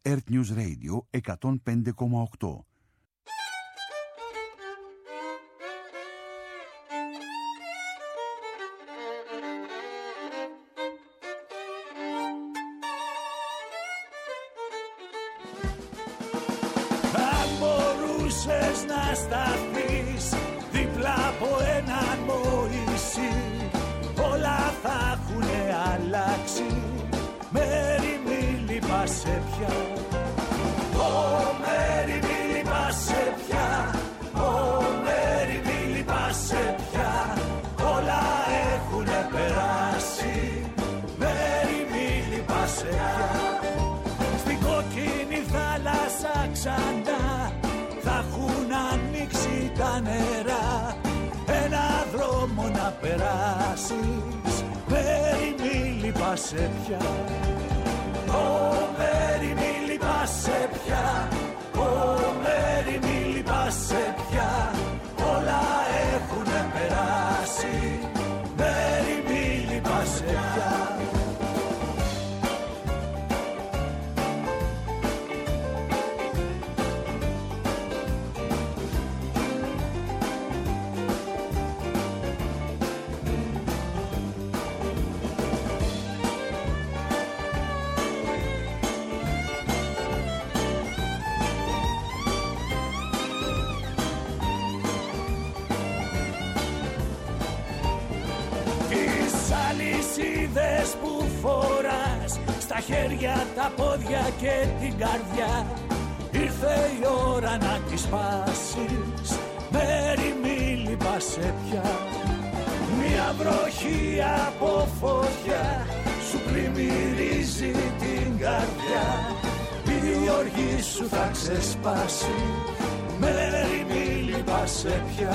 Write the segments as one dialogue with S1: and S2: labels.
S1: Earth News Radio 105,8.
S2: Να σταθείς δίπλα από έναν Μωυσή, όλα θα έχουνε αλλάξει. Μέρη μη λυπάσαι πια, Μέρη μη λυπάσαι πια, Μέρη μη λυπάσαι πια. Όλα έχουνε περάσει, Μέρη μη λυπάσαι πια. Στην κόκκινη θάλασσα ξανά θα έχουν ανοίξει τα νερά, ένα δρόμο να περάσεις. Μέρη μη λυπάσαι πια, Μέρη μη λυπάσαι πια, Μέρη μη λυπάσαι πια. Όλα έχουνε περάσει, Μέρη μη λυπάσαι πια. Αλυσίδες που φοράς στα χέρια, τα πόδια και την καρδιά, ήρθε η ώρα να τις σπάσεις. Μέρη μη λυπάσαι πια. Μια βροχή από φωτιά σου πλημμυρίζει την καρδιά, η οργή σου θα ξεσπάσει. Μέρη μη λυπάσαι πια,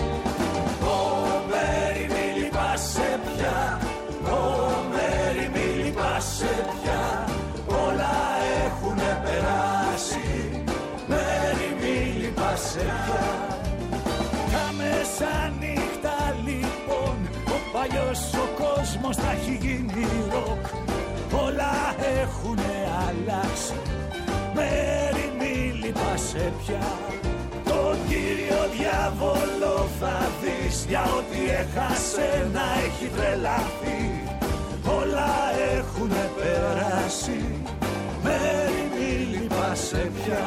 S2: Μέρη μη λυπάσαι πια, Μέρη μη λυπάσαι πια. Όλα έχουνε περάσει, Μέρη μη λυπάσαι πια. Τα μεσάνυχτα λοιπόν, ο παλιός ο κόσμος θα έχει γίνει ροκ. Όλα έχουνε αλλάξει, Μέρη μη λυπάσαι πια. Τον Κύριο διάβολο θα δεις, για ό,τι έχασε να έχει τρελαθεί. Όλα έχουνε περάσει, Μέρη μη λυπάσαι πια,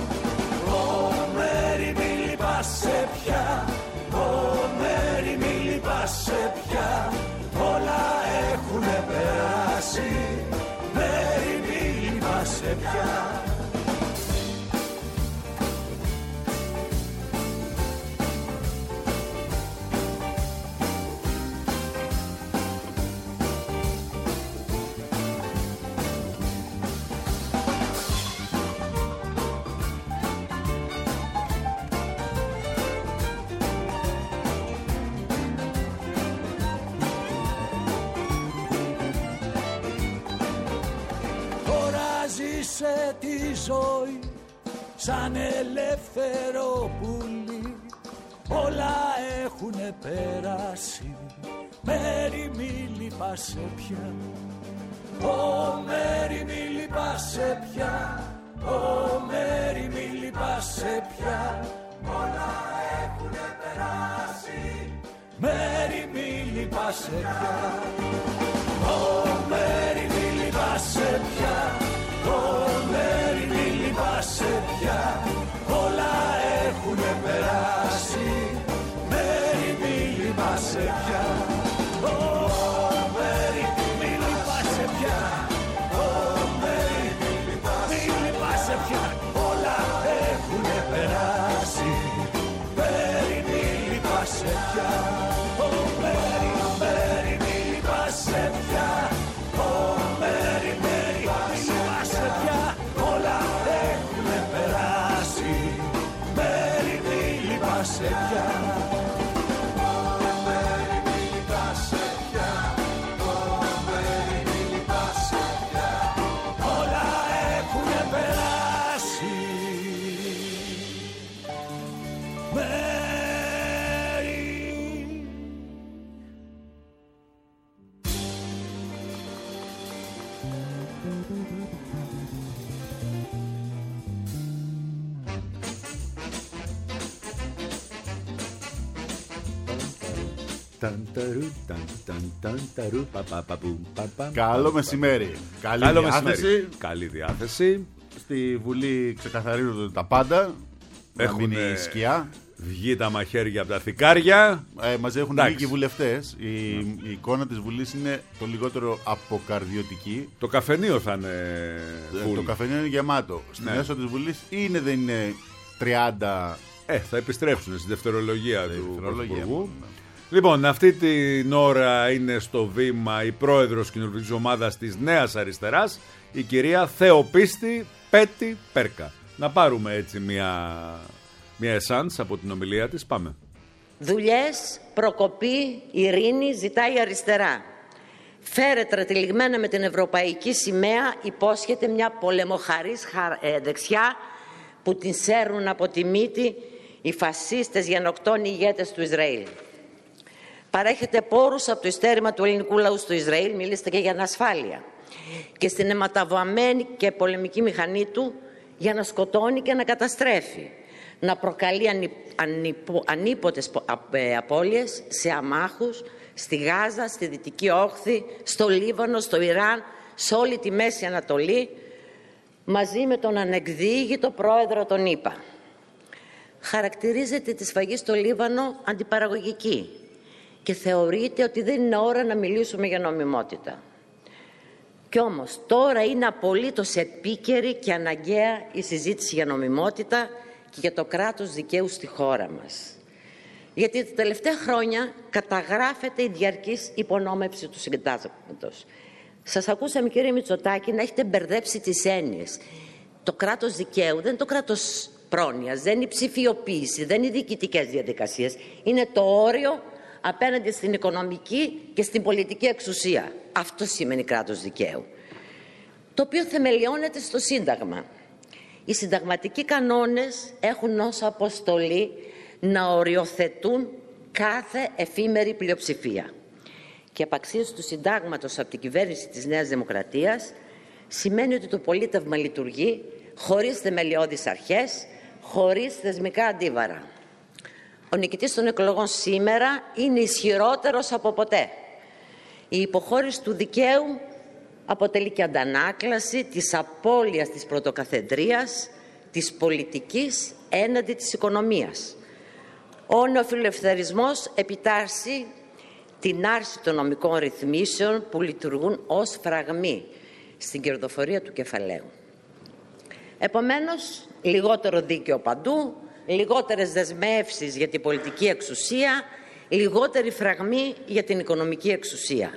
S2: Μέρη μη λυπάσαι πια, Μέρη μη λυπάσαι πια. Όλα έχουνε περάσει, Μέρη μη λυπάσαι πια. Ζήσε τη ζωή σαν ελεύθερο πουλί, όλα έχουνε περάσει, Μέρη μη λυπάσαι πια, Μέρη μη λυπάσαι πια, Μέρη μη λυπάσαι πια. Όλα έχουνε περάσει, Μέρη μη λυπάσαι πια, Μέρη μη λυπάσαι πια, Μέρη μη λυπάσαι πια. Όλα έχουνε περάσει, Μέρη μη λυπάσαι πια, Μέρη μη λυπάσαι πια, Μέρη μη λυπάσαι πια. Όλα έχουνε περάσει, Μέρη μη λυπάσαι πια, Μέρη μη λυπάσαι
S3: Καλό μεσημέρι.
S4: Καλή διάθεση.
S3: Στη Βουλή ξεκαθαρίζονται τα πάντα.
S4: Έχουν
S3: σκιά.
S4: Βγει τα μαχαίρια από τα θικάρια.
S3: Μας έχουν βγει και οι βουλευτές. Η εικόνα της Βουλής είναι το λιγότερο αποκαρδιωτική.
S4: Το καφενείο θα είναι full.
S3: Το καφενείο είναι γεμάτο. Στην αίθουσα της Βουλής δεν είναι 30.
S4: Θα επιστρέψουν στη δευτερολογία του Πρωθυπουργού. Λοιπόν, αυτή την ώρα είναι στο βήμα η πρόεδρος κοινοβουλευτικής ομάδας της Νέας Αριστεράς, η κυρία Θεοπίστη Πέτη Πέρκα. Να πάρουμε έτσι μια εσάνς από την ομιλία της. Πάμε.
S5: Δουλειές, προκοπή, ειρήνη ζητάει η αριστερά. Φέρετρα τυλιγμένα με την ευρωπαϊκή σημαία υπόσχεται μια πολεμοχαρής δεξιά που την σέρνουν από τη μύτη οι φασίστες γενοκτόνοι ηγέτες του Ισραήλ. Παρέχεται πόρους από το ειστέρημα του ελληνικού λαού στο Ισραήλ, μιλήστε και για ανασφάλεια. Και στην αιματοβαμμένη και πολεμική μηχανή του για να σκοτώνει και να καταστρέφει. Να προκαλεί ανίποτες απώλειες σε αμάχους, στη Γάζα, στη Δυτική Όχθη, στο Λίβανο, στο Ιράν, σε όλη τη Μέση Ανατολή, μαζί με τον ανεκδίγητο πρόεδρο των ΗΠΑ. Χαρακτηρίζεται τη σφαγή στο Λίβανο αντιπαραγωγική και θεωρείται ότι δεν είναι ώρα να μιλήσουμε για νομιμότητα. Κι όμως τώρα είναι απολύτως επίκαιρη και αναγκαία η συζήτηση για νομιμότητα και για το κράτος δικαίου στη χώρα μας. Γιατί τα τελευταία χρόνια καταγράφεται η διαρκής υπονόμευση του συντάγματος. Σας ακούσαμε, κύριε Μητσοτάκη, να έχετε μπερδέψει τις έννοιες. Το κράτος δικαίου δεν είναι το κράτος πρόνοιας, δεν είναι η ψηφιοποίηση, δεν είναι οι διοικητικές διαδικασίες. Είναι το όριο απέναντι στην οικονομική και στην πολιτική εξουσία. Αυτό σημαίνει κράτος δικαίου. Το οποίο θεμελιώνεται στο Σύνταγμα. Οι συνταγματικοί κανόνες έχουν ως αποστολή να οριοθετούν κάθε εφήμερη πλειοψηφία. Και απαξίωση του Συντάγματος από την κυβέρνηση της Νέας Δημοκρατίας σημαίνει ότι το πολίτευμα λειτουργεί χωρίς θεμελιώδεις αρχές, χωρίς θεσμικά αντίβαρα. Ο νικητής των εκλογών σήμερα είναι ισχυρότερος από ποτέ. Η υποχώρηση του δικαίου αποτελεί και αντανάκλαση της απώλειας της πρωτοκαθεδρίας, της πολιτικής έναντι της οικονομίας. Ο νεοφιλελευθερισμός επιτάσσει την άρση των νομικών ρυθμίσεων που λειτουργούν ως φραγμοί στην κερδοφορία του κεφαλαίου. Επομένως, λιγότερο δίκαιο παντού, λιγότερες δεσμεύσεις για την πολιτική εξουσία, λιγότερη φραγμή για την οικονομική εξουσία.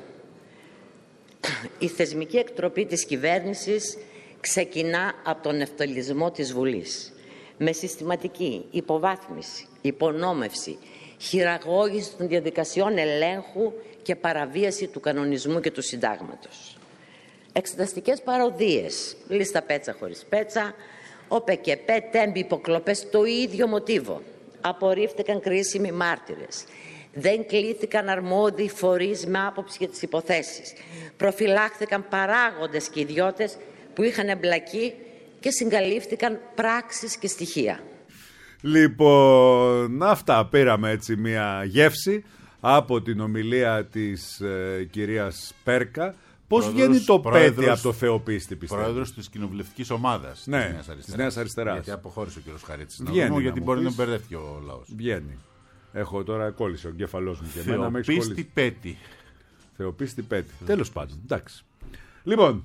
S5: Η θεσμική εκτροπή της κυβέρνησης ξεκινά από τον ευτελισμό της Βουλής, με συστηματική υποβάθμιση, υπονόμευση, χειραγώγηση των διαδικασιών ελέγχου και παραβίαση του κανονισμού και του συντάγματος. Εξεταστικές παροδίες, λίστα πέτσα χωρίς πέτσα, ΟΠΕΚΕΠΕ, τέμπη, υποκλοπές, το ίδιο μοτίβο. Απορρίφθηκαν κρίσιμοι μάρτυρες. Δεν κλήθηκαν αρμόδιοι φορείς με άποψη για τις υποθέσεις. Προφυλάχθηκαν παράγοντες και ιδιώτες που είχαν εμπλακεί και συγκαλύφθηκαν πράξεις και στοιχεία.
S4: Λοιπόν, αυτά, πήραμε έτσι μια γεύση από την ομιλία της κυρίας Πέρκα. Πώς βγαίνει το Πέτη από το Θεοπίστη, πιστεύω?
S3: Πρόεδρος της κοινοβουλευτικής ομάδας
S4: της Νέας Αριστεράς.
S3: Γιατί αποχώρησε ο κ. Χαρίτης.
S4: Βγαίνει,
S3: γιατί μπορεί να μπερδεύει ο λαός.
S4: Βγαίνει. Έχω τώρα κόλλησε ο εγκέφαλός μου και εμένα.
S3: Θεοπίστη Πέτη.
S4: Θεοπίστη Πέτη. Τέλος πάντων, εντάξει. Λοιπόν,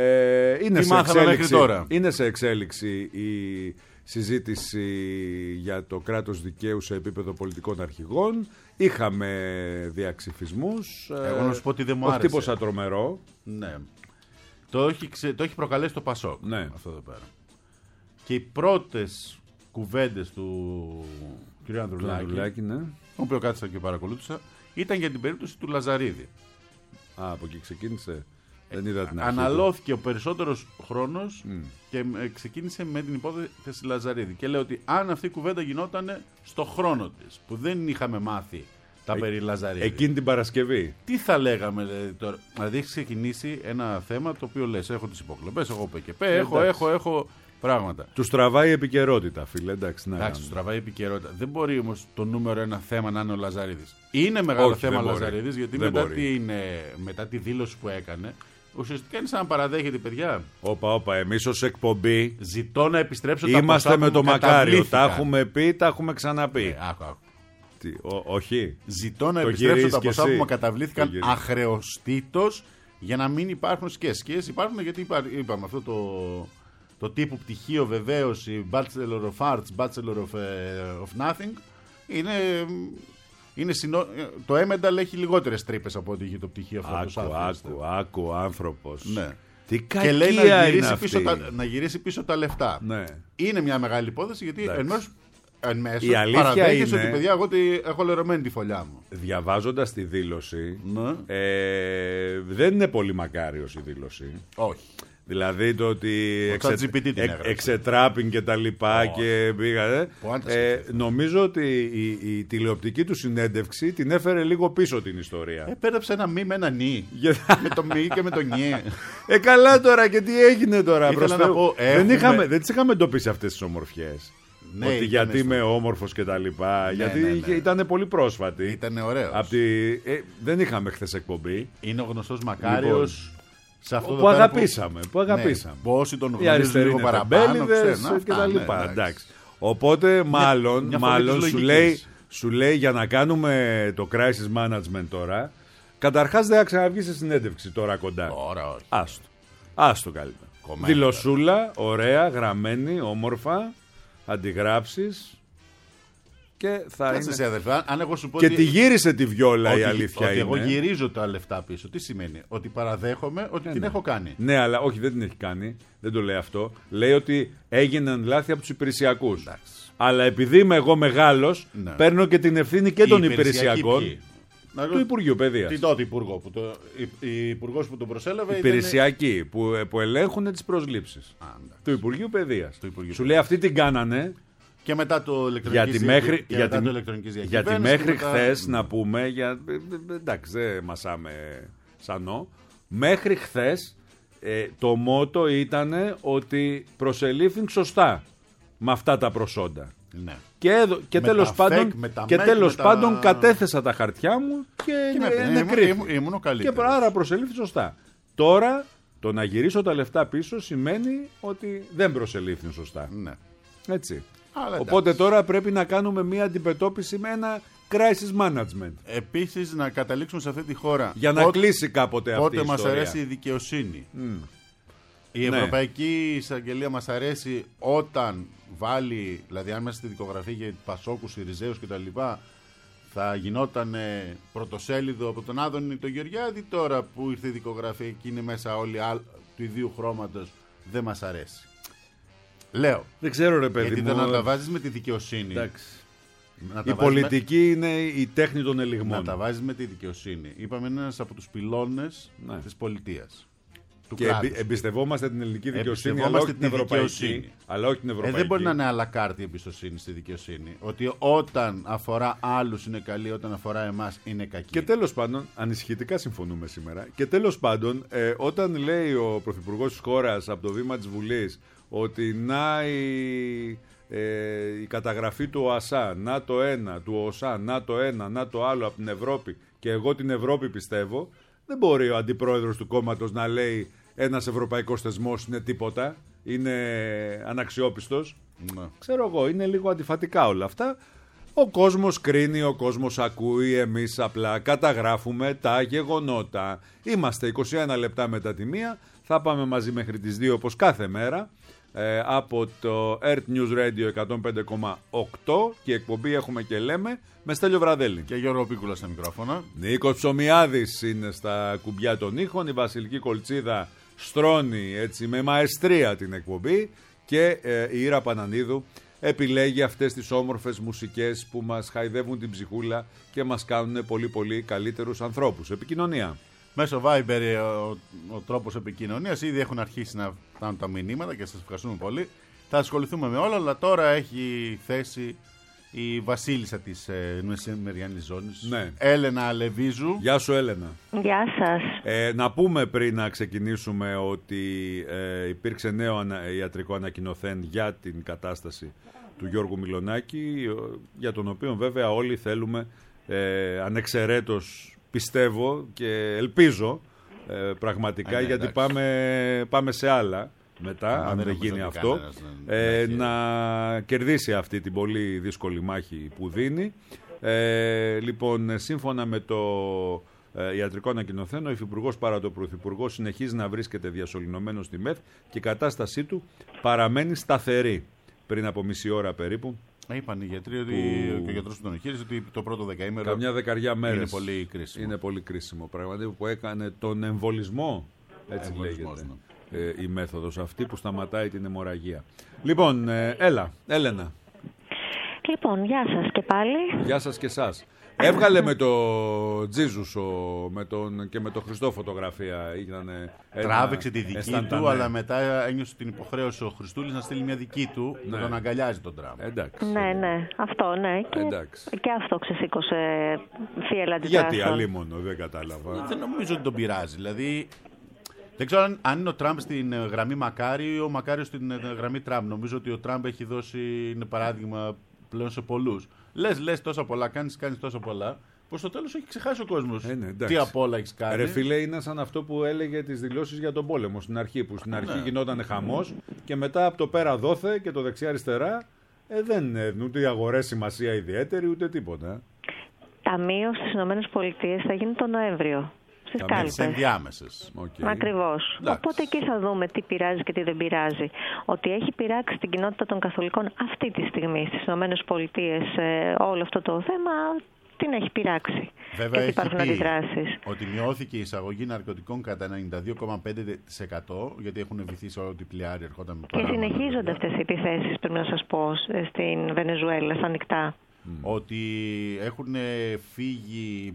S4: είναι σε εξέλιξη η συζήτηση για το κράτος δικαίου σε επίπεδο πολιτικών αρχηγών. Είχαμε διαξυφισμούς.
S3: Εγώ να σου πω ότι δεν μου άρεσε.
S4: Όχι τίποσα τρομερό.
S3: Ναι. Το έχει προκαλέσει το Πασόκ.
S4: Ναι.
S3: Αυτό εδώ πέρα. Και οι πρώτες κουβέντες του κ. Ανδρουλάκη,
S4: ναι,
S3: τον οποίο κάθισα και παρακολούθησα, ήταν για την περίπτωση του Λαζαρίδη.
S4: Από εκεί ξεκίνησε. Δεν είδα την αρχή.
S3: Αναλώθηκε ο περισσότερος χρόνος και ξεκίνησε με την υπόθεση Λαζαρίδη. Και λέει ότι αν αυτή η κουβέντα γινόταν στο χρόνο της, που δεν είχαμε μάθει τα περί Λαζαρίδη.
S4: Εκείνη την Παρασκευή.
S3: Τι θα λέγαμε τώρα? Δηλαδή έχει ξεκινήσει ένα θέμα το οποίο λες: έχω τις υποκλοπές, έχω ΠΚΠ, έχω. πράγματα.
S4: Τους τραβάει η επικαιρότητα, φίλε. Εντάξει,
S3: τους τραβάει η επικαιρότητα. Δεν μπορεί όμως το νούμερο ένα θέμα να είναι ο Λαζαρίδης. Είναι μεγάλο θέμα ο Λαζαρίδης, γιατί μετά τη δήλωση που έκανε, ουσιαστικά είναι σαν να παραδέχεται, παιδιά.
S4: Όπα, εμείς ως εκπομπή
S3: ζητώ να επιστρέψω τα ποσά
S4: είμαστε με το Μακάριο. Τα έχουμε πει, τα έχουμε ξαναπεί.
S3: Άκου.
S4: Όχι.
S3: Ζητώ να επιστρέψω τα ποσά που μου καταβλήθηκαν αχρεωστήτως για να μην υπάρχουν σκιές. Σκιές υπάρχουν γιατί είπαμε αυτό το τύπου πτυχίο βεβαίωση, Bachelor of Arts, Bachelor of Nothing, το Emendal έχει λιγότερες τρύπες από ό,τι είχε το πτυχίο αυτό.
S4: Άκου άνθρωπος.
S3: Ναι.
S4: Τι κακία
S3: και λέει
S4: να
S3: γυρίσει πίσω τα λεφτά.
S4: Ναι.
S3: Είναι μια μεγάλη υπόθεση, γιατί εν μέσω
S4: η αλήθεια είναι
S3: ότι παιδιά, εγώ έχω λερωμένη τη φωλιά μου.
S4: Διαβάζοντας τη δήλωση, δεν είναι πολύ μακάριος η δήλωση.
S3: Όχι.
S4: Δηλαδή το ότι εξετράπην και τα λοιπά και πήγανε. Νομίζω ότι η τηλεοπτική του συνέντευξη την έφερε λίγο πίσω την ιστορία.
S3: Πέρασε ένα μη με ένα νι. Με το μη και με το νι.
S4: Καλά τώρα, και τι έγινε τώρα.
S3: Δεν
S4: τις είχαμε εντοπίσει αυτές τις ομορφιές.
S3: Ναι,
S4: ότι γιατί είμαι όμορφος και τα λοιπά. Γιατί ήταν πολύ πρόσφατη.
S3: Ήταν ωραίος.
S4: Δεν είχαμε χθες εκπομπή.
S3: Είναι ο γνωστός Μακάριος.
S4: Που αγαπήσαμε.
S3: Πόσοι τον
S4: γνωρίζουν
S3: λίγο παραπάνω,
S4: και τα λοιπά. Οπότε μάλλον σου λέει για να κάνουμε το crisis management τώρα, καταρχάς δεν θα ξαναβγεί σε συνέντευξη τώρα κοντά.
S3: Τώρα όχι.
S4: Άστο καλύτερα. Δηλωσούλα, ωραία, γραμμένη, όμορφα, αντιγράψεις. Και θα
S3: είναι... αδερφά, αν εγώ σου πω
S4: και τη γύρισε τη βιόλα, η αλήθεια
S3: ότι
S4: είναι.
S3: Εγώ γυρίζω τα λεφτά πίσω. Τι σημαίνει? Ότι παραδέχομαι ότι την έχω κάνει.
S4: Ναι, αλλά όχι, δεν την έχει κάνει. Δεν το λέει αυτό. Λέει ότι έγιναν λάθη από τους υπηρεσιακούς. Αλλά επειδή είμαι εγώ μεγάλος, παίρνω και την ευθύνη και των υπηρεσιακών. Του Υπουργείου Παιδείας.
S3: Τι τότε υπουργό υπουργός που τον προσέλαβε.
S4: Υπηρεσιακοί που ελέγχουν τις προσλήψεις. Του Υπουργείου Παιδείας. Σου λέει αυτοί την κάνανε.
S3: Και μετά το ηλεκτρονικής διακυβέρνησης.
S4: Γιατί μέχρι χθες, να πούμε, εντάξει, δεν μασάμε σανό, μέχρι χθες το μότο ήταν ότι προσελήφθην σωστά με αυτά τα προσόντα.
S3: Ναι.
S4: Και τέλος πάντων κατέθεσα τα χαρτιά μου και
S3: ήμουν ο καλύτερος.
S4: Και άρα προσελήφθη σωστά. Τώρα το να γυρίσω τα λεφτά πίσω σημαίνει ότι δεν προσελήφθην σωστά.
S3: Ναι.
S4: Έτσι. Οπότε τώρα πρέπει να κάνουμε μια αντιμετώπιση με ένα crisis management.
S3: Επίσης να καταλήξουμε σε αυτή τη χώρα.
S4: Για να κλείσει κάποτε αυτή η ιστορία.
S3: Πότε μας αρέσει η δικαιοσύνη. Η Ευρωπαϊκή Εισαγγελία μας αρέσει όταν βάλει, δηλαδή αν μέσα στη δικογραφία για Πασόκους, Ιριζέους κτλ. Θα γινόταν πρωτοσέλιδο από τον Άδωνη τον Γεωργιάδη. Τώρα που ήρθε η δικογραφία και είναι μέσα όλοι του ιδίου χρώματος, δεν μας αρέσει. Λέω.
S4: Δεν ξέρω, ρε παιδί
S3: γιατί
S4: μου.
S3: το να τα βάζεις με τη δικαιοσύνη.
S4: Η πολιτική είναι η τέχνη των ελιγμών.
S3: Να τα βάζεις με τη δικαιοσύνη. Είπαμε, είναι ένας από τους πυλώνες της πολιτείας.
S4: Και εμπιστευόμαστε την ελληνική δικαιοσύνη, αλλά όχι την ευρωπαϊκή.
S3: Δεν μπορεί να είναι αλακάρτη η εμπιστοσύνη στη δικαιοσύνη. Ότι όταν αφορά άλλους είναι καλή, όταν αφορά εμάς είναι κακή.
S4: Και τέλος πάντων, ανησυχητικά συμφωνούμε σήμερα. Και τέλος πάντων, όταν λέει ο Πρωθυπουργός της χώρας από το βήμα της Βουλής ότι να η καταγραφή του ΟΑΣΑ, να το ένα, του ΟΣΑ, να το ένα, να το άλλο από την Ευρώπη και εγώ την Ευρώπη πιστεύω, δεν μπορεί ο αντιπρόεδρος του κόμματος να λέει ένας ευρωπαϊκός θεσμός είναι τίποτα, είναι αναξιόπιστος. Ξέρω εγώ, είναι λίγο αντιφατικά όλα αυτά. Ο κόσμος κρίνει, ο κόσμος ακούει, εμείς απλά καταγράφουμε τα γεγονότα. Είμαστε 21 λεπτά μετά τη μία, θα πάμε μαζί μέχρι τις 2 όπως κάθε μέρα. Από το Earth News Radio 105,8 και εκπομπή έχουμε και λέμε με Στέλιο Βραδέλη
S3: και Γιώργο Πίκουλα στα μικρόφωνα.
S4: Νίκος Ψωμιάδης είναι στα κουμπιά των ήχων. Η Βασιλική Κολτσίδα στρώνει έτσι με μαεστρία την εκπομπή και η Ήρα Πανανίδου επιλέγει αυτές τις όμορφες μουσικές που μας χαϊδεύουν την ψυχούλα και μας κάνουν πολύ πολύ καλύτερους ανθρώπους. Επικοινωνία
S3: μέσω Viber, ο τρόπος επικοινωνίας. Ήδη έχουν αρχίσει να φτάνουν τα μηνύματα και σας ευχαριστούμε πολύ. Θα ασχοληθούμε με όλα, αλλά τώρα έχει θέση η βασίλισσα της μεσημεριανής ζώνης.
S4: Ναι.
S3: Έλενα Λεβίζου.
S4: Γεια σου, Έλενα.
S6: Γεια σας.
S4: Να πούμε πριν να ξεκινήσουμε ότι υπήρξε νέο ιατρικό ανακοινωθέν για την κατάσταση του Γιώργου Μιλονάκη, για τον οποίο βέβαια όλοι θέλουμε ανεξαιρέτως, πιστεύω και ελπίζω πραγματικά, γιατί πάμε σε άλλα μετά, αν δεν γίνει αυτό, να κερδίσει αυτή την πολύ δύσκολη μάχη που δίνει. Λοιπόν, σύμφωνα με το ιατρικό ανακοινωθέν, ο Υφυπουργός παρά το Πρωθυπουργό συνεχίζει να βρίσκεται διασωληνωμένος στη ΜΕΘ και η κατάστασή του παραμένει σταθερή. Πριν από μισή ώρα περίπου.
S3: Είπαν οι γιατροί ότι ο γιατρός που τον εγχείρησε ότι το πρώτο δεκαήμερο.
S4: Καμιά δεκαριά μέρες.
S3: Είναι πολύ κρίσιμο.
S4: Είναι πολύ κρίσιμο. Πραγματικά που έκανε τον εμβολισμό. Έτσι λέγεται. Η μέθοδος αυτή που σταματάει την αιμορραγία. Λοιπόν, έλα, Έλενα.
S6: Λοιπόν, γεια σας και πάλι.
S4: Γεια σας και εσάς. Έβγαλε με το Τζίζους και με το Χριστό φωτογραφία.
S3: Τράβηξε τη δική του, αλλά μετά ένιωσε την υποχρέωση ο Χριστούλης να στείλει μια δική του, να τον αγκαλιάζει τον Τραμπ.
S6: Ναι, αυτό, ναι. Και αυτό ξεσήκωσε θύελλα αντιδράσεων.
S4: Γιατί αλίμονο, δεν κατάλαβα.
S3: Δεν νομίζω ότι τον πειράζει. Δηλαδή, δεν ξέρω αν είναι ο Τραμπ στην γραμμή Μακάρη ή ο Μακάριος στην γραμμή Τραμπ. Νομίζω ότι ο Τραμπ έχει δώσει παράδειγμα πλέον σε πολλούς. Λες τόσα πολλά, κάνεις τόσα πολλά. Προς το τέλος έχει ξεχάσει ο κόσμος. Τι απ' όλα έχεις κάνει.
S4: Ρε φίλε, είναι σαν αυτό που έλεγε τις δηλώσεις για τον πόλεμο στην αρχή. Που στην αρχή γινόταν χαμός και μετά από το πέρα δόθε και το δεξιά-αριστερά δεν είναι ούτε οι αγορές σημασία ιδιαίτερη ούτε τίποτα.
S6: Ταμείο στις ΗΠΑ θα γίνει τον Νοέμβριο. Στις κάλπες.
S3: Ενδιάμεσες.
S6: Ακριβώς. Οπότε εκεί θα δούμε τι πειράζει και τι δεν πειράζει. Ότι έχει πειράξει την κοινότητα των Καθολικών αυτή τη στιγμή στις ΗΠΑ όλο αυτό το θέμα, την έχει πειράξει.
S3: Βέβαια,
S6: και υπάρχουν αντιδράσεις.
S3: Ότι μειώθηκε η εισαγωγή ναρκωτικών κατά 92,5%, γιατί έχουν βυθίσει όλο την πλοιάρη, ερχόταν με
S6: και συνεχίζονται αυτές οι επιθέσεις, πρέπει να σας πω, στην Βενεζουέλα, στα ανοιχτά.
S3: Ότι έχουν φύγει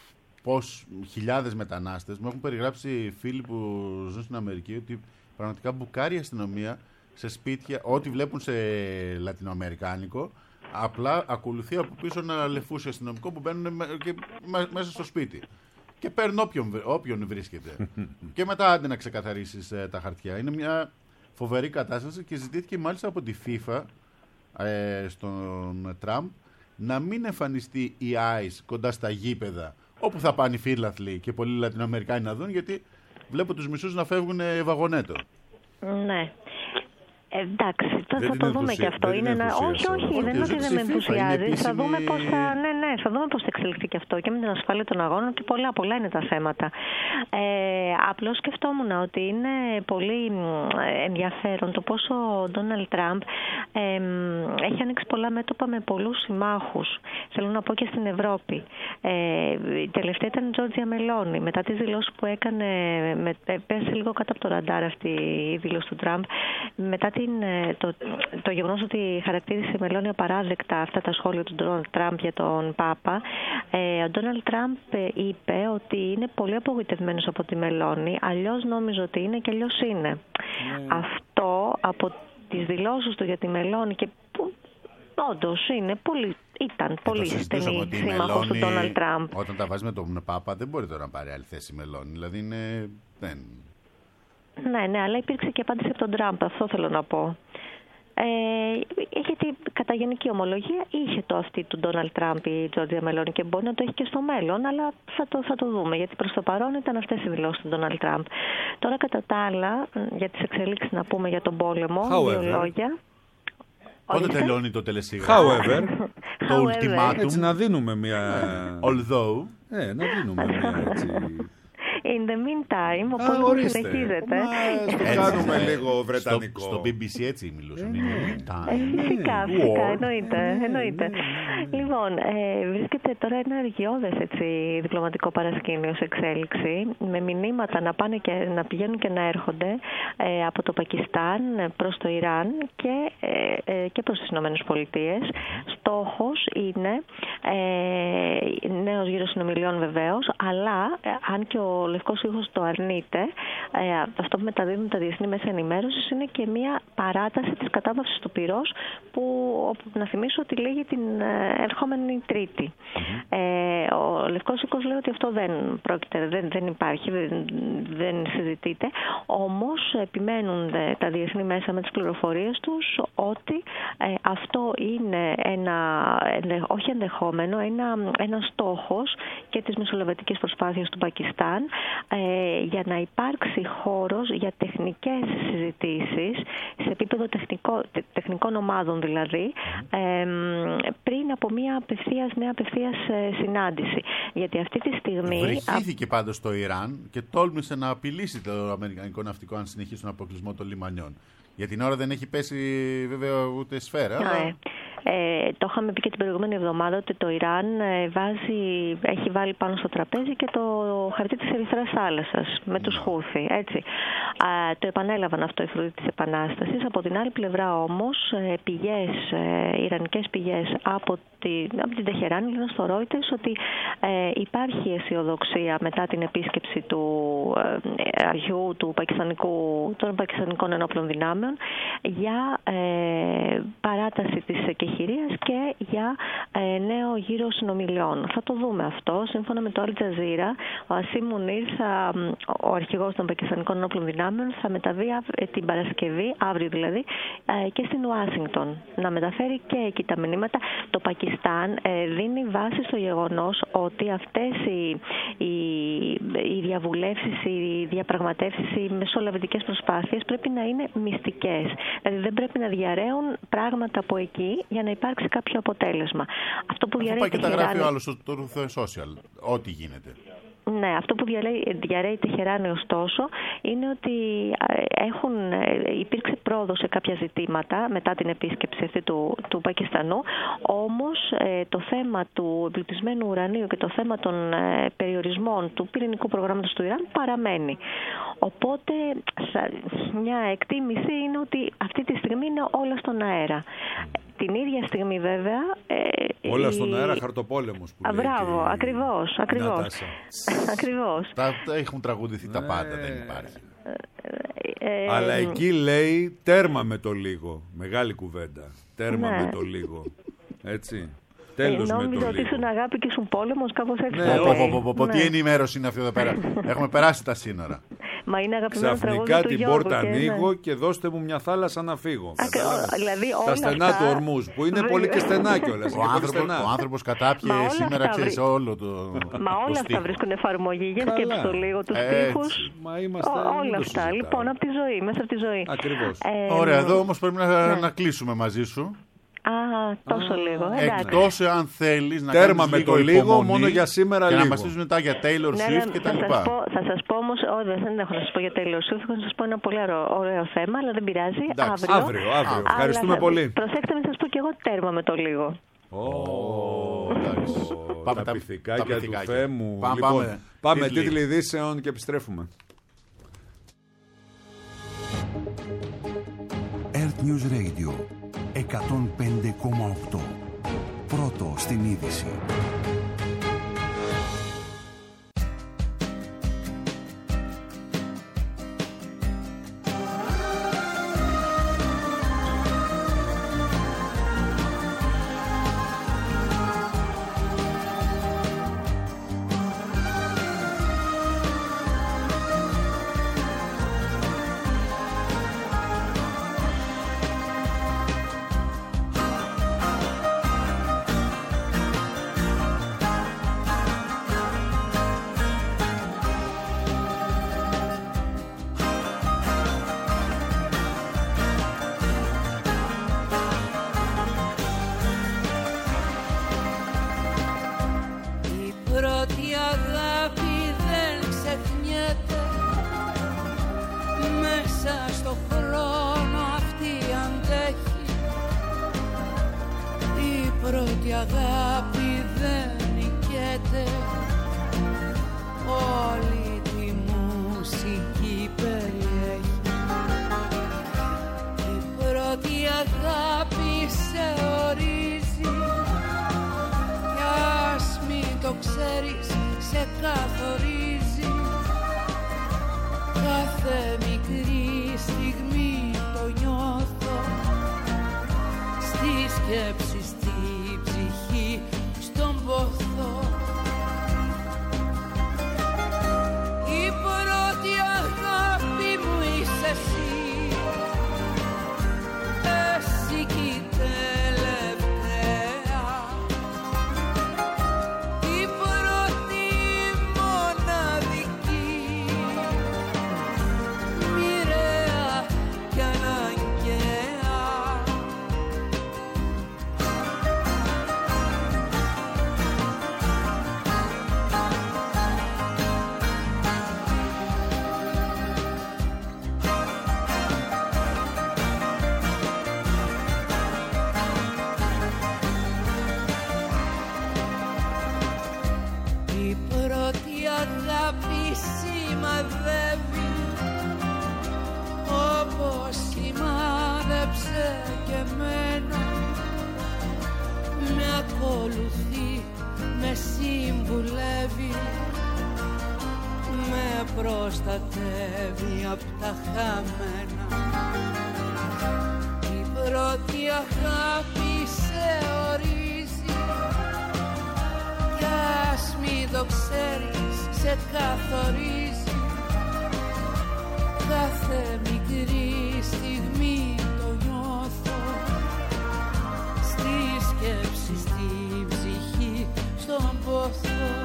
S3: χιλιάδες μετανάστες. Μου έχουν περιγράψει φίλοι που ζουν στην Αμερική ότι πραγματικά μπουκάρει η αστυνομία σε σπίτια, ό,τι βλέπουν σε λατινοαμερικάνικο, απλά ακολουθεί από πίσω ένα λεφούσιο αστυνομικό που μπαίνουν μέσα στο σπίτι και παίρνουν όποιον βρίσκεται. Και μετά άντε να ξεκαθαρίσεις τα χαρτιά. Είναι μια φοβερή κατάσταση και ζητήθηκε μάλιστα από τη FIFA στον Τραμπ να μην εμφανιστεί η ICE κοντά στα γήπεδα όπου θα πάνε οι φίλαθλοι και πολλοί Λατινοαμερικάνοι να δουν, γιατί βλέπω τους μισούς να φεύγουν βαγονέτο.
S6: Ναι. Εντάξει, θα το δούμε και αυτό. Όχι, δεν είναι ότι δεν με ενθουσιάζει. Θα δούμε πώς θα εξελιχθεί και αυτό και με την ασφάλεια των αγώνων και πολλά είναι τα θέματα. Απλώς σκεφτόμουν ότι είναι πολύ ενδιαφέρον το πόσο ο Ντόναλντ Τραμπ έχει ανοίξει πολλά μέτωπα με πολλούς συμμάχους. Θέλω να πω και στην Ευρώπη. Η τελευταία ήταν η Τζόρτζια Μελόνι. Μετά τις δηλώσεις που έκανε, πέρασε λίγο κάτω από το ραντάρ αυτή η δήλωση του Τραμπ. Μετά το γεγονός ότι χαρακτήρισε η Μελόνι απαράδεκτα αυτά τα σχόλια του Ντόναλντ Τραμπ για τον Πάπα, ο Ντόναλντ Τραμπ είπε ότι είναι πολύ απογοητευμένος από τη Μελόνι, αλλιώς νόμιζε ότι είναι και αλλιώς είναι. Αυτό από τις δηλώσεις του για τη Μελόνι και που όντως ήταν πολύ στενή σύμμαχος του Ντόναλντ Τραμπ.
S3: Όταν τα βάζει με τον Πάπα δεν μπορεί τώρα να πάρει άλλη θέση η Μελόνι, δηλαδή είναι...
S6: Ναι, αλλά υπήρξε και απάντηση από τον Τραμπ, αυτό θέλω να πω. Γιατί κατά γενική ομολογία είχε το αυτή του Ντόναλντ Τραμπ η Τζόρτζια Μελόνι και μπορεί να το έχει και στο μέλλον, αλλά θα το δούμε, γιατί προς το παρόν ήταν αυτές οι δηλώσεις του Ντόναλντ Τραμπ. Τώρα κατά τα άλλα, για τις εξελίξεις να πούμε για τον πόλεμο, δύο λόγια.
S3: Πότε τελειώνει το τελεσίγραφο? Το ultimatum.
S4: Έτσι να δίνουμε μια...
S3: Although.
S4: Να δίνουμε μια έτσι...
S6: In the meantime, ο πόλεμος συνεχίζεται.
S4: Το κάνουμε λίγο βρετανικό.
S3: Στο BBC έτσι μιλούσαν.
S6: Φυσικά, εννοείται. Λοιπόν, βρίσκεται τώρα ένα αργιώδες διπλωματικό παρασκήνιο σε εξέλιξη, με μηνύματα να πηγαίνουν και να έρχονται από το Πακιστάν προς το Ιράν και προς τις Ηνωμένες Πολιτείες. στόχος είναι νέος γύρος συνομιλιών βεβαίως, αλλά αν και ο Λευκός Οίκος το αρνείται, αυτό που μεταδίδουν τα διεθνή μέσα ενημέρωσης είναι και μια παράταση της κατάπαυσης του πυρός, που να θυμίσω ότι λήγει την ερχόμενη Τρίτη. Ο Λευκός Οίκος λέει ότι αυτό δεν πρόκειται, δεν υπάρχει, δεν συζητείται, όμως επιμένουν τα διεθνή μέσα με τις πληροφορίες τους ότι αυτό είναι όχι ενδεχόμενο, ένα στόχος και της μεσολαβητικής προσπάθειας του Πακιστάν για να υπάρξει χώρος για τεχνικές συζητήσεις σε επίπεδο τεχνικών ομάδων δηλαδή, πριν από μια απευθείας συνάντηση. Γιατί αυτή τη στιγμή...
S3: Βρυχήθηκε πάντως το Ιράν και τόλμησε να απειλήσει το αμερικανικό ναυτικό αν συνεχίσει τον αποκλεισμό των λιμανιών. Για την ώρα δεν έχει πέσει βέβαια ούτε σφαίρα.
S6: Το είχαμε πει και την προηγούμενη εβδομάδα ότι το Ιράν έχει βάλει πάνω στο τραπέζι και το χαρτί της Ερυθράς Θάλασσας με τους Χούθι. Έτσι. Το επανέλαβαν αυτό οι φρουροί της Επανάστασης. Από την άλλη πλευρά όμως ιρανικές πηγές από την Τεχεράνη λένε στο Reuters ότι υπάρχει αισιοδοξία μετά την επίσκεψη του αρχηγού των Πακιστανικών Ενόπλων Δυνάμεων για παράταση της εκεχηρίας και για νέο γύρο συνομιλιών. Θα το δούμε αυτό. Σύμφωνα με το Al Jazeera, ο Ασίμ Μουνίρ, ο αρχηγός των Πακιστανικών Ενόπλων Δυνάμεων, θα μεταβεί την Παρασκευή, αύριο δηλαδή, και στην Ουάσιγκτον να μεταφέρει και εκεί τα μηνύματα. Το Πακιστάν δίνει βάση στο γεγονός ότι αυτές οι διαβουλεύσεις, οι διαπραγματεύσεις, οι μεσολαβητικές προσπάθειες πρέπει να είναι μυστικές. Δηλαδή δεν πρέπει να διαρρέουν πράγματα από εκεί για να υπάρξει κάποιο αποτέλεσμα. Αυτό που διαρρέει
S3: και τα γράφει ο άλλος στο social, ό,τι γίνεται.
S6: Ναι, αυτό που διαρρέει η Τεχεράνη ωστόσο είναι ότι υπήρξε πρόοδος σε κάποια ζητήματα μετά την επίσκεψη αυτή του Πακιστανού, όμως το θέμα του εμπλουτισμένου ουρανίου και το θέμα των περιορισμών του πυρηνικού προγράμματος του Ιράν παραμένει. Οπότε μια εκτίμηση είναι ότι αυτή τη στιγμή είναι όλα στον αέρα. Την ίδια στιγμή βέβαια...
S4: Όλα στον αέρα, χαρτοπόλεμος που λέει.
S6: Μπράβο, ακριβώς.
S3: Τα έχουν τραγουδηθεί τα πάντα, δεν υπάρχει.
S4: Αλλά εκεί λέει τέρμα με το λίγο. Μεγάλη κουβέντα. Τέρμα με το λίγο. Έτσι. Τέλος με το λίγο.
S6: Νόμιζα ότι ήσουν αγάπη και ήσουν πόλεμος, κάπως έτσι.
S3: Τι ενημέρωση είναι αυτή εδώ πέρα. Έχουμε περάσει τα σύνορα.
S6: Μα είναι αγαπημένο τραγούδι
S4: ξαφνικά
S6: του
S4: την
S6: Γιώργου
S4: πόρτα ανοίγω και δώστε μου μια θάλασσα να φύγω.
S6: Δηλαδή,
S4: τα στενά του Ορμούζ, που είναι πολύ και στενά κιόλας.
S3: Ο άνθρωπος κατάπιε σήμερα, ξέρεις, όλο το.
S6: Μα όλα αυτά βρίσκουν εφαρμογή. Για σκέψου το λίγο, τους στίχους. Όλα αυτά. Λοιπόν, από τη ζωή, μέσα από τη ζωή.
S4: Ακριβώς.
S3: Ωραία, εδώ όμως πρέπει να κλείσουμε μαζί σου.
S6: Τόσο λίγο.
S3: Εκτός αν θέλεις να
S4: τέρμα με το λίγο, μόνο για σήμερα λίγο.
S3: Και να μας πεις μετά για Taylor Swift και τα λοιπά.
S6: Θα σας πω όμως, δεν έχω να σας πω για Taylor Swift, έχω να σας πω ένα πολύ ωραίο θέμα, αλλά δεν πειράζει.
S4: Αύριο. Ευχαριστούμε πολύ.
S6: Προσέξτε, να σας πω και εγώ τέρμα με το λίγο.
S4: Τα πυθικάκια του Θέμου. Πάμε τίτλοι ειδήσεων και επιστρέφουμε.
S1: Earth News Radio 105,8. Πρώτο στην είδηση.
S7: αγάπη σε ορίζει το ξέρεις, σε καθορίζει. Κάθε μικρή στιγμή το νιώθω, στη σκέψη, στη ψυχή, στον πόθο. Η πρώτη αγάπη μου είσαι εσύ, εσύ κι η τελευταία, η πρώτη μοναδική, μοιραία κι αναγκαία. Η πρώτη αγάπη σημαδεύει, όπως σημάδεψε και εμένα. Με ακολουθεί, με συμβουλεύει, με προστατεύει απ' τα χαμένα. Η πρώτη αγάπη σε ορίζει, κι ας μη το ξέρεις, σε καθορίζει. Κάθε μικρή στιγμή το νιώθω, στη σκέψη, στη ψυχή, στον πόθο.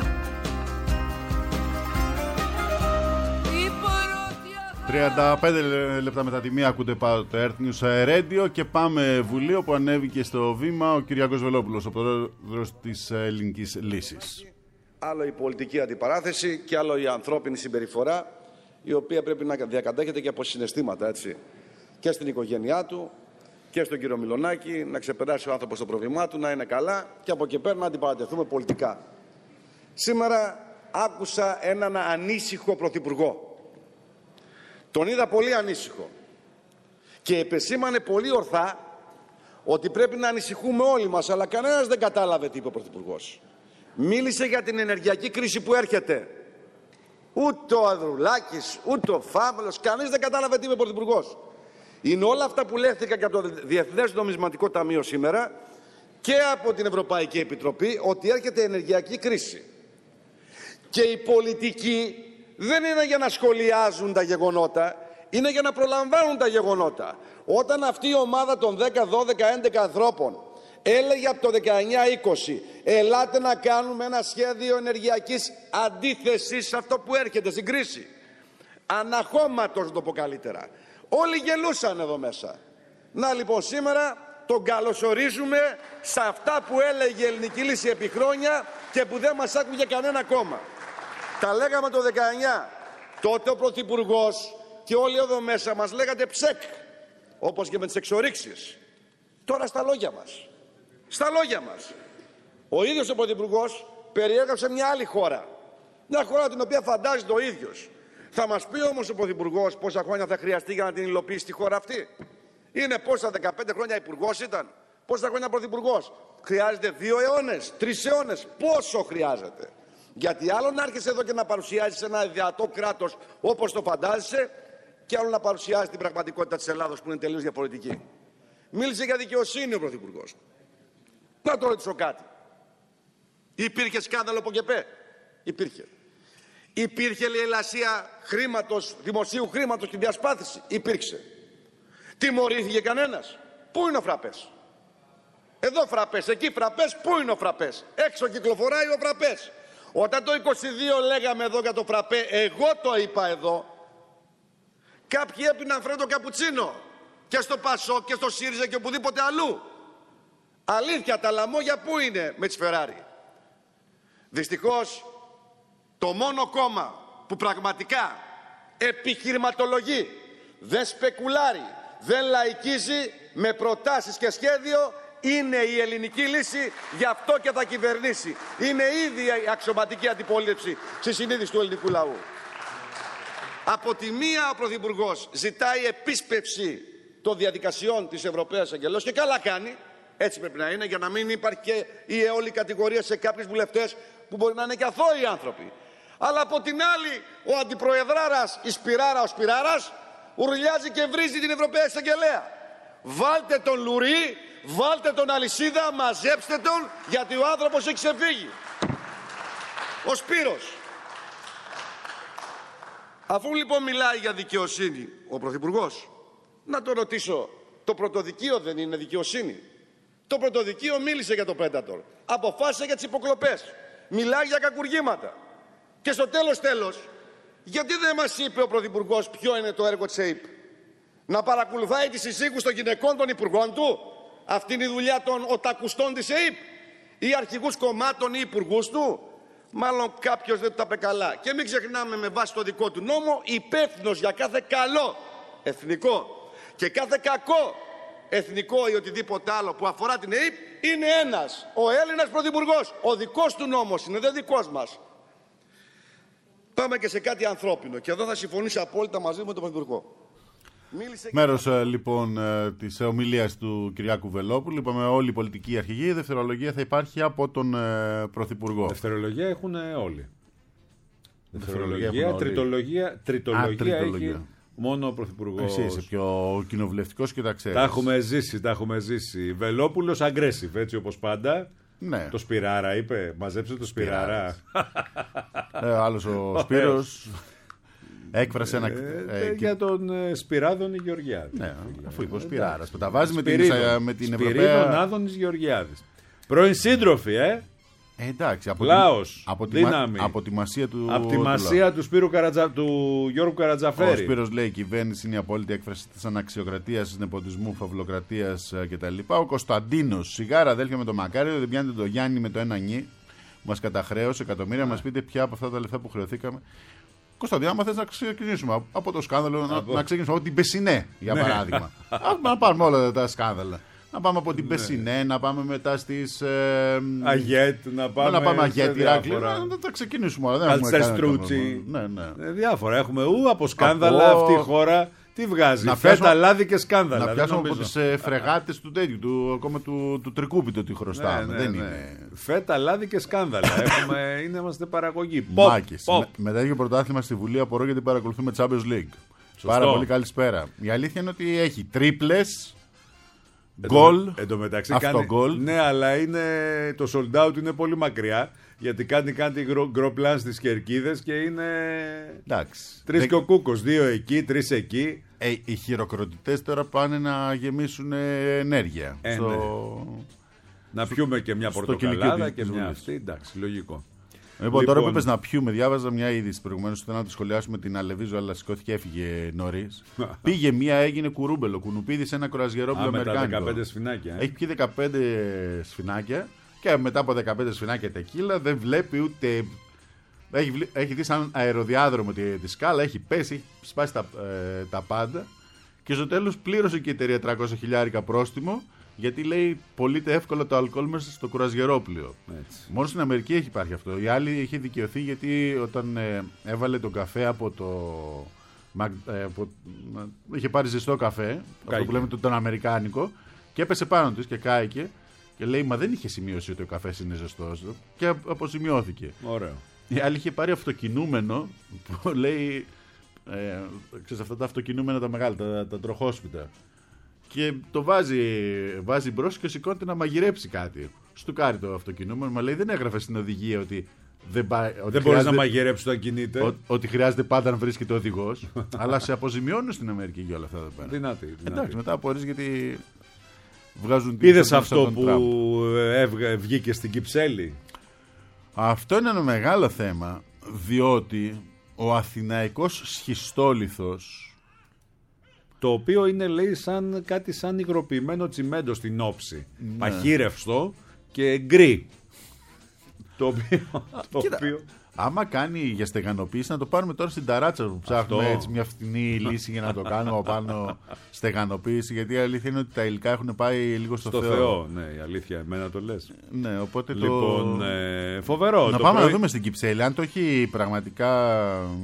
S3: 35 λεπτά μετά τη μία ακούτε το Earth News Radio και πάμε Βουλή, όπου ανέβηκε στο βήμα ο Κυριάκος Βελόπουλος, ο πρόεδρος της Ελληνικής Λύσης.
S8: Άλλο η πολιτική αντιπαράθεση και άλλο η ανθρώπινη συμπεριφορά, η οποία πρέπει να διακατέχεται και από συναισθήματα, έτσι. Και στην οικογένειά του και στον κύριο Μιλονάκη, να ξεπεράσει ο άνθρωπος το πρόβλημά του, να είναι καλά και από εκεί πέρα να αντιπαρατεθούμε πολιτικά. Σήμερα άκουσα έναν ανήσυχο πρωθυπουργό. Τον είδα πολύ ανήσυχο και επεσήμανε πολύ ορθά ότι πρέπει να ανησυχούμε όλοι μας, αλλά κανένας δεν κατάλαβε τι είπε ο πρωθυπουργός. Μίλησε για την ενεργειακή κρίση που έρχεται. Ούτε ο Ανδρουλάκης, ούτε ο Φάβελος, κανείς δεν κατάλαβε τι είπε ο πρωθυπουργός. Είναι όλα αυτά που λέχθηκαν και από το Διεθνές Νομισματικό Ταμείο σήμερα και από την Ευρωπαϊκή Επιτροπή, ότι έρχεται ενεργειακή κρίση. Και οι πολιτικοί δεν είναι για να σχολιάζουν τα γεγονότα, είναι για να προλαμβάνουν τα γεγονότα. Όταν αυτή η ομάδα των 10, 12, 11 ανθρώπων έλεγε από το 19-20 ελάτε να κάνουμε ένα σχέδιο ενεργειακής αντίθεσης σε αυτό που έρχεται στην κρίση, αναχώματος να το πω καλύτερα, όλοι γελούσαν εδώ μέσα. Να λοιπόν σήμερα τον καλωσορίζουμε σε αυτά που έλεγε η Ελληνική Λύση επί χρόνια και που δεν μας άκουγε κανένα κόμμα. Τα λέγαμε το 19. Τότε ο Πρωθυπουργός και όλοι εδώ μέσα μας λέγατε ψεκ, όπως και με τις εξορίξεις. Τώρα στα λόγια μας. Στα λόγια μας. Ο ίδιος ο Πρωθυπουργός περιέγραψε μια άλλη χώρα. Μια χώρα την οποία φαντάζεται ο ίδιος. Θα μας πει όμως ο Πρωθυπουργός πόσα χρόνια θα χρειαστεί για να την υλοποιήσει τη χώρα αυτή. Είναι πόσα, 15 χρόνια υπουργός ήταν. Πόσα χρόνια πρωθυπουργός. Χρειάζεται 2 αιώνες, 3 αιώνες. Πόσο χρειάζεται. Γιατί άλλο να έρχεσαι εδώ και να παρουσιάζεις ένα ιδεατό κράτος όπως το φαντάζεσαι, και άλλο να παρουσιάζεις την πραγματικότητα της Ελλάδος που είναι τελείως διαφορετική. Μίλησε για δικαιοσύνη ο Πρωθυπουργός. Να το ρωτήσω κάτι. Υπήρχε σκάνδαλο ΠΟΚΕΠΕ? Υπήρχε. Υπήρχε λαιλασία χρήματος, δημοσίου χρήματος και διασπάθηση? Υπήρξε. Τιμωρήθηκε κανένας? Πού είναι ο Φραπές? Εδώ Φραπές, εκεί Φραπές, πού είναι ο Φραπές? Έξω κυκλοφοράει ο Φραπές. Όταν το 22 λέγαμε εδώ για το Φραπέ, εγώ το είπα εδώ, κάποιοι έπιναν φρέντο καπουτσίνο και στο Πασό και στο ΣΥΡΙΖΑ και οπουδήποτε αλλού. Αλήθεια, τα λαμόγια πού είναι με τις Φεράρι? Δυστυχώς το μόνο κόμμα που πραγματικά επιχειρηματολογεί, δεν σπεκουλάρει, δεν λαϊκίζει με προτάσεις και σχέδιο είναι η Ελληνική Λύση, γι' αυτό και θα κυβερνήσει. Είναι ήδη η αξιωματική αντιπολίτευση στη συνείδηση του ελληνικού λαού. Από τη μία ο Πρωθυπουργός ζητάει επίσπευση των διαδικασιών της Ευρωπαίας Αγγελός και καλά κάνει, έτσι πρέπει να είναι, για να μην υπάρχει και η αιώλη κατηγορία σε κάποιους βουλευτές που μπορεί να είναι και αθώοι άνθρωποι. Αλλά από την άλλη, ο αντιπροεδράρας, η Σπυράρα, ο Σπυράρας, ουρλιάζει και βρίζει την Ευρωπαία Εισαγγελέα. Βάλτε τον λουρί, βάλτε τον αλυσίδα, μαζέψτε τον, γιατί ο άνθρωπος έχει ξεφύγει. Ο Σπύρος. Αφού λοιπόν μιλάει για δικαιοσύνη ο Πρωθυπουργός, να το ρωτήσω, το πρωτοδικείο δεν είναι δικαιοσύνη? Το πρωτοδικείο μίλησε για το Predator, αποφάσισε για τις υποκλοπές, μιλάει για κακουργήματα. Και στο τέλος, γιατί δεν μας είπε ο Πρωθυπουργός ποιο είναι το έργο της ΕΥΠ? Να παρακολουθάει τις συζύγους των γυναικών των υπουργών του? Αυτή είναι η δουλειά των οτακουστών της ΕΥΠ? Ή αρχηγούς κομμάτων ή υπουργούς του? Μάλλον κάποιος δεν τα είπε καλά. Και μην ξεχνάμε, με βάση το δικό του νόμο, υπεύθυνος για κάθε καλό εθνικό και κάθε κακό εθνικό ή οτιδήποτε άλλο που αφορά την ΕΥΠ είναι ένας, ο Έλληνας Πρωθυπουργός. Ο δικός του νόμος είναι, δεν δικός μας. Πάμε και σε κάτι ανθρώπινο. Και εδώ θα συμφωνήσω απόλυτα μαζί με τον Πρωθυπουργό.
S3: Μέρος λοιπόν της ομιλίας του Κυριάκου Βελόπουλου. Είπαμε όλη η πολιτική αρχηγή. Η δευτερολογία θα υπάρχει από τον Πρωθυπουργό.
S4: Δευτερολογία έχουν όλοι. Δευτερολογία, τριτολογία έχει μόνο ο Πρωθυπουργός.
S3: Εσύ είσαι πιο κοινοβουλευτικός και τα ξέρεις.
S4: Τα έχουμε ζήσει. Βελόπουλος aggressive, έτσι όπως πάντα.
S3: Ναι.
S4: Το Σπυράρα είπε, μαζέψε το Σπυράρα.
S3: Άλλος ο Σπύρος έκφρασε ένα...
S4: για τον Σπυράδωνη Γεωργιάδη.
S3: Ναι, αφού είπε ο Σπυράρας. Τα βάζει με την Ευρωπαία...
S4: Σπυρίδων Άδωνης Γεωργιάδης. Πρώην σύντροφοι,
S3: εντάξει,
S4: Λάος,
S3: από τη μασία του...
S4: Από τη μασία του του Γιώργου Καρατζαφέρη.
S3: Ο Σπύρος λέει: η κυβέρνηση είναι η απόλυτη έκφραση της αναξιοκρατίας, της νεποτισμού, φαυλοκρατίας κτλ. Ο Κωνσταντίνος, σιγάρα αδέλφια με το Μακάριο, δεν πιάνετε το Γιάννη με το ένα νι. Μας καταχρέωσε εκατομμύρια, μας πείτε ποια από αυτά τα λεφτά που χρεωθήκαμε. Κωνσταντίνα, άμα θες να ξεκινήσουμε από το σκάνδαλο, να ξεκινήσουμε από την Πεσσινέ, για παράδειγμα. Να πάρουμε όλα τα σκάνδαλα. Να πάμε από την Πεσσινέ, να πάμε μετά στις
S4: Αγιέτ, να πάμε
S3: Αγιέτ, Ηράκλειο, να τα ξεκινήσουμε όλα.
S4: Αλτσεστρούτσι. Διάφορα. Έχουμε από σκάνδαλα αυτή η χώρα. Τι βγάζει, φέτα, λάδι και σκάνδαλα.
S3: Να πιάσουμε από τις φρεγάτες του τέτοιου, ακόμα του τρικούπιτο τι χρωστάμε. Δεν είναι.
S4: Φέτα, λάδι και σκάνδαλα. Είμαστε παραγωγή.
S3: Μάκης. Μετά έχει πρωτάθλημα στη Βουλή, απορώ γιατί παρακολουθούμε Champions League. Πάρα πολύ καλησπέρα. Η αλήθεια είναι ότι έχει τρίπλες. Γκολ.
S4: Εν τω μεταξύ κάνει. Ναι, αλλά το sold out είναι πολύ μακριά. Γιατί κάνει γκροπλάν στις κερκίδες και είναι.
S3: Εντάξει.
S4: 3 και ο Κούκος. 2 εκεί, 3 εκεί.
S3: Οι χειροκροτητές τώρα πάνε να γεμίσουν ενέργεια.
S4: Ναι. Να πιούμε και μια πορτοκαλάδα και μια αυτή. Εντάξει, λογικό.
S3: Λοιπόν, τώρα που είπες να πιούμε, διάβαζα μια είδηση προηγουμένως. Θέλω να τη σχολιάσουμε την Αλεβίζο, αλλά σηκώθηκε, έφυγε νωρίς. Πήγε μία, έγινε κουρούμπελο. Κουνουπίδη σε ένα κρουαζιερόπλαιο αμερικάνικο.
S4: Μετά 15 σφινάκια.
S3: Έχει πιει 15 σφινάκια και μετά από 15 σφινάκια τεκίλα δεν βλέπει ούτε. Έχει δει σαν αεροδιάδρομο τη σκάλα, έχει πέσει, έχει σπάσει τα πάντα. Και στο τέλος πλήρωσε και η εταιρεία 300.000 πρόστιμο. Γιατί λέει πωλείται εύκολα το αλκοόλ μέσα στο κουραζιερόπλιο. Μόνο στην Αμερική έχει υπάρχει αυτό. Η άλλη έχει δικαιωθεί γιατί όταν έβαλε τον καφέ από το. Είχε πάρει ζεστό καφέ, αυτό που λέμε τον αμερικάνικο, και έπεσε πάνω της και κάηκε. Και λέει: μα δεν είχε σημείωση ότι ο καφές είναι ζεστός. Και αποσημειώθηκε.
S4: Ωραίο.
S3: Η άλλη είχε πάρει αυτοκινούμενο που λέει. Ξέρεις, αυτά τα αυτοκινούμενα τα μεγάλα, τα τροχόσπιτα. Και το βάζει μπρος και σηκώνεται να μαγειρέψει κάτι. Στουκάρει το αυτοκινούμενο, μα λέει δεν έγραφε στην οδηγία ότι
S4: δεν μπορείς να μαγειρέψει όταν κινείται.
S3: Ότι χρειάζεται πάντα να βρίσκεται ο οδηγός. Αλλά σε αποζημιώνουν στην Αμερική και όλα αυτά εδώ πέρα.
S4: Δυνατή.
S3: Εντάξει, μετά απορείς γιατί βγάζουν.
S4: Είδες αυτό που βγήκε στην Κυψέλη?
S3: Αυτό είναι ένα μεγάλο θέμα, διότι ο αθηναϊκός σχιστόλιθος,
S4: το οποίο είναι, λέει, κάτι σαν υγροποιημένο τσιμέντο στην όψη. Ναι. Παχύρευστο και γκρι. Το οποίο...
S3: Άμα κάνει για στεγανοποίηση, να το πάρουμε τώρα στην ταράτσα που ψάχνουμε έτσι μια φτηνή λύση για να το κάνουμε από πάνω στεγανοποίηση. Γιατί η αλήθεια είναι ότι τα υλικά έχουν πάει λίγο στο Θεό.
S4: Ναι, η αλήθεια, εμένα το λες.
S3: Ναι, οπότε
S4: λοιπόν, φοβερό.
S3: Να πάμε να δούμε στην Κυψέλη, αν το έχει πραγματικά.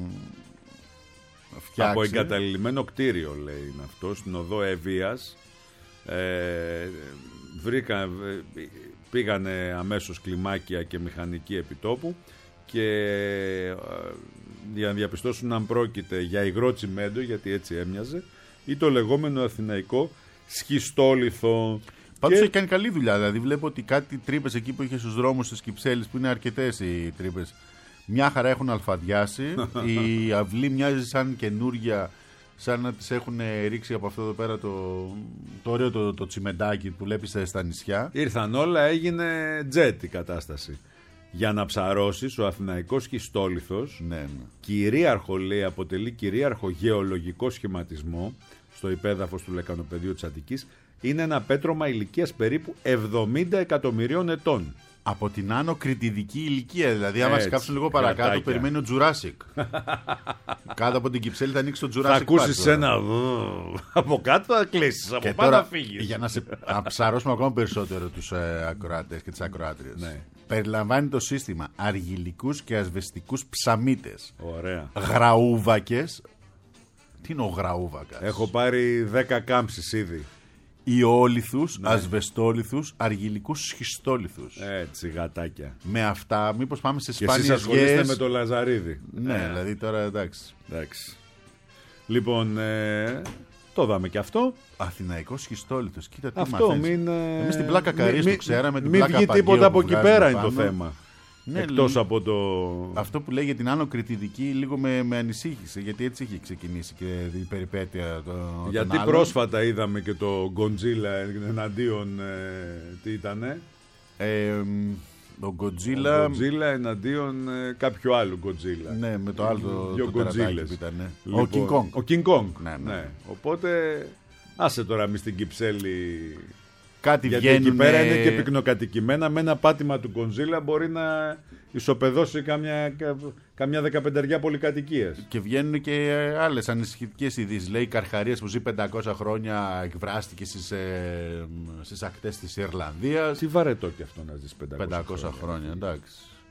S3: Φτιάξει.
S4: Από εγκαταλειμμένο κτίριο, λέει, είναι αυτό, στην οδό Εβίας. πήγανε αμέσως κλιμάκια και μηχανικοί επιτόπου και για να διαπιστώσουν αν πρόκειται για υγρό τσιμέντο, γιατί έτσι έμοιαζε, ή το λεγόμενο αθηναϊκό σχιστόλιθο.
S3: Πάντως έχει κάνει καλή δουλειά. Δηλαδή βλέπω ότι κάτι τρύπες εκεί που είχε στους δρόμους της Κυψέλης, που είναι αρκετές οι τρύπες, μια χαρά έχουν αλφαδιάσει. Η αυλή μοιάζει σαν καινούρια, σαν να τις έχουν ρίξει από αυτό εδώ πέρα το ωραίο το τσιμεντάκι που βλέπεις στα νησιά.
S4: Ήρθαν όλα, έγινε τζετ η κατάσταση. Για να ψαρώσεις, ο αθηναϊκός σχιστόλιθος, κυρίαρχο λέει, αποτελεί κυρίαρχο γεωλογικό σχηματισμό στο υπέδαφος του λεκανοπεδίου της Αττικής. Είναι ένα πέτρωμα ηλικίας περίπου 70 εκατομμυρίων ετών.
S3: Από την άνω κρητιδική ηλικία, δηλαδή άμα σκάψουν λίγο παρακάτω, περιμένει ο Τζουράσικ. Κάτω από την Κυψέλη θα ανοίξει το Τζουράσικ.
S4: Θα ακούσεις ένα από κάτω, θα κλείσεις, από πάνω θα φύγεις.
S3: Για να ψαρώσουμε ακόμα περισσότερο τους ακροατές και τις ακροάτριες. Ναι. Περιλαμβάνει το σύστημα αργυλικούς και ασβεστικούς ψαμίτες.
S4: Ωραία.
S3: Γραούβακες. Τι είναι ο γραούβακας?
S4: Έχω πάρει 10 κάμψεις ήδη.
S3: Ιόλιθους, ασβεστόλιθους, αργυλικούς σχιστόλιθους.
S4: Έτσι, γατάκια.
S3: Με αυτά, μήπως πάμε σε σπάνιες
S4: γέες. Και εσείς ασχολείστε με το Λαζαρίδι.
S3: Ναι, δηλαδή τώρα εντάξει.
S4: Λοιπόν, το είδαμε και αυτό.
S3: Αθηναϊκός σχιστόλιθος. Κοίτα τι
S4: αυτό
S3: μαθαίνεις. Εμείς την πλάκα Καρύς το ξέραμε.
S4: Μην βγει τίποτα από εκεί πέρα είναι το θέμα.
S3: Ναι,
S4: εκτός από το...
S3: Αυτό που λέει για την άνω κρητιδική λίγο με ανησύχησε, γιατί έτσι έχει ξεκινήσει και η περιπέτεια
S4: γιατί πρόσφατα είδαμε και το Γκοντζίλα εναντίον τι ήτανε?
S3: Ο Γκοντζίλα
S4: εναντίον κάποιου άλλου Γκοντζίλα.
S3: Ναι, με το άλλο
S4: το τερατάκι
S3: που ήταν.
S4: Λοιπόν, ο King Kong.
S3: Ναι.
S4: Οπότε άσε τώρα μη στην Κυψέλη.
S3: Κάτι
S4: γιατί εκεί πέρα είναι και πυκνοκατοικημένα. Με ένα πάτημα του Γκοντζίλα μπορεί να ισοπεδώσει καμιά 15 πολυκατοικίες.
S3: Και βγαίνουν και άλλες ανησυχητικές ειδήσεις. Λέει η Καρχαρίας που ζει 500 χρόνια εκβράστηκε στις ακτές της Ιρλανδίας.
S4: Τι βαρετό και αυτό να ζεις
S3: 500 χρόνια, εντάξει.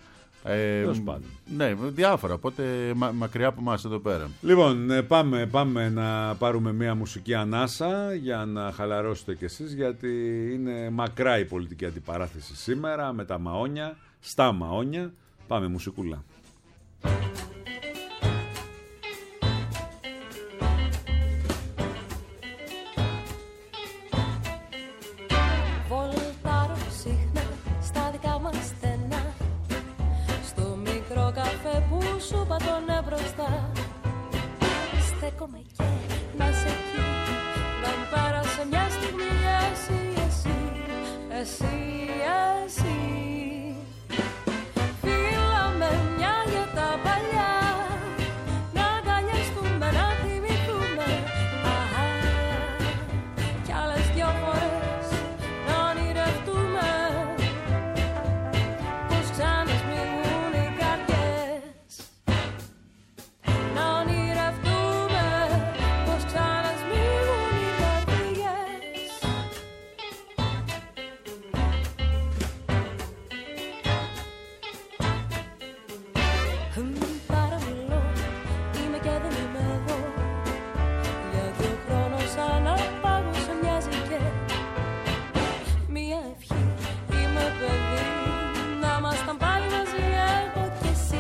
S4: Ναι,
S3: διάφορα, οπότε μακριά από εμάς εδώ πέρα.
S4: Λοιπόν, πάμε να πάρουμε μια μουσική ανάσα για να χαλαρώσετε κι εσείς, γιατί είναι μακρά η πολιτική αντιπαράθεση σήμερα με τα μαόνια, στα μαόνια. Πάμε μουσικούλα.
S9: Στέκομαι και να σε εκεί, να μου πέρασε μια στιγμή εσύ. Φύλαμε μια για τα παλιά, να αγκαλιαστούμε, να θυμηθούμε. Κι άλλες δυο φορές να ονειρευτούμε, πως ξανασμίγουν οι καρδιές. Να ονειρευτούμε, πως ξανασμίγουν οι καρδιές. Παραμιλώ, είμαι και δεν είμαι εδώ, γιατί ο χρόνος αναπάγωσε μοιάζει και μια ευχή. Είμαι παιδί, να ήμασταν πάλι μαζί, εγώ και εσύ.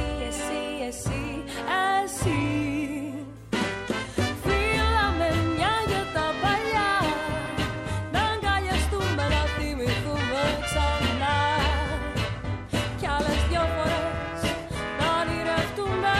S9: Φύλαμε μια για τα παλιά, να αγκαλιαστούμε, να θυμηθούμε ξανά. Κι άλλες δυο φορές να ονειρευτούμε,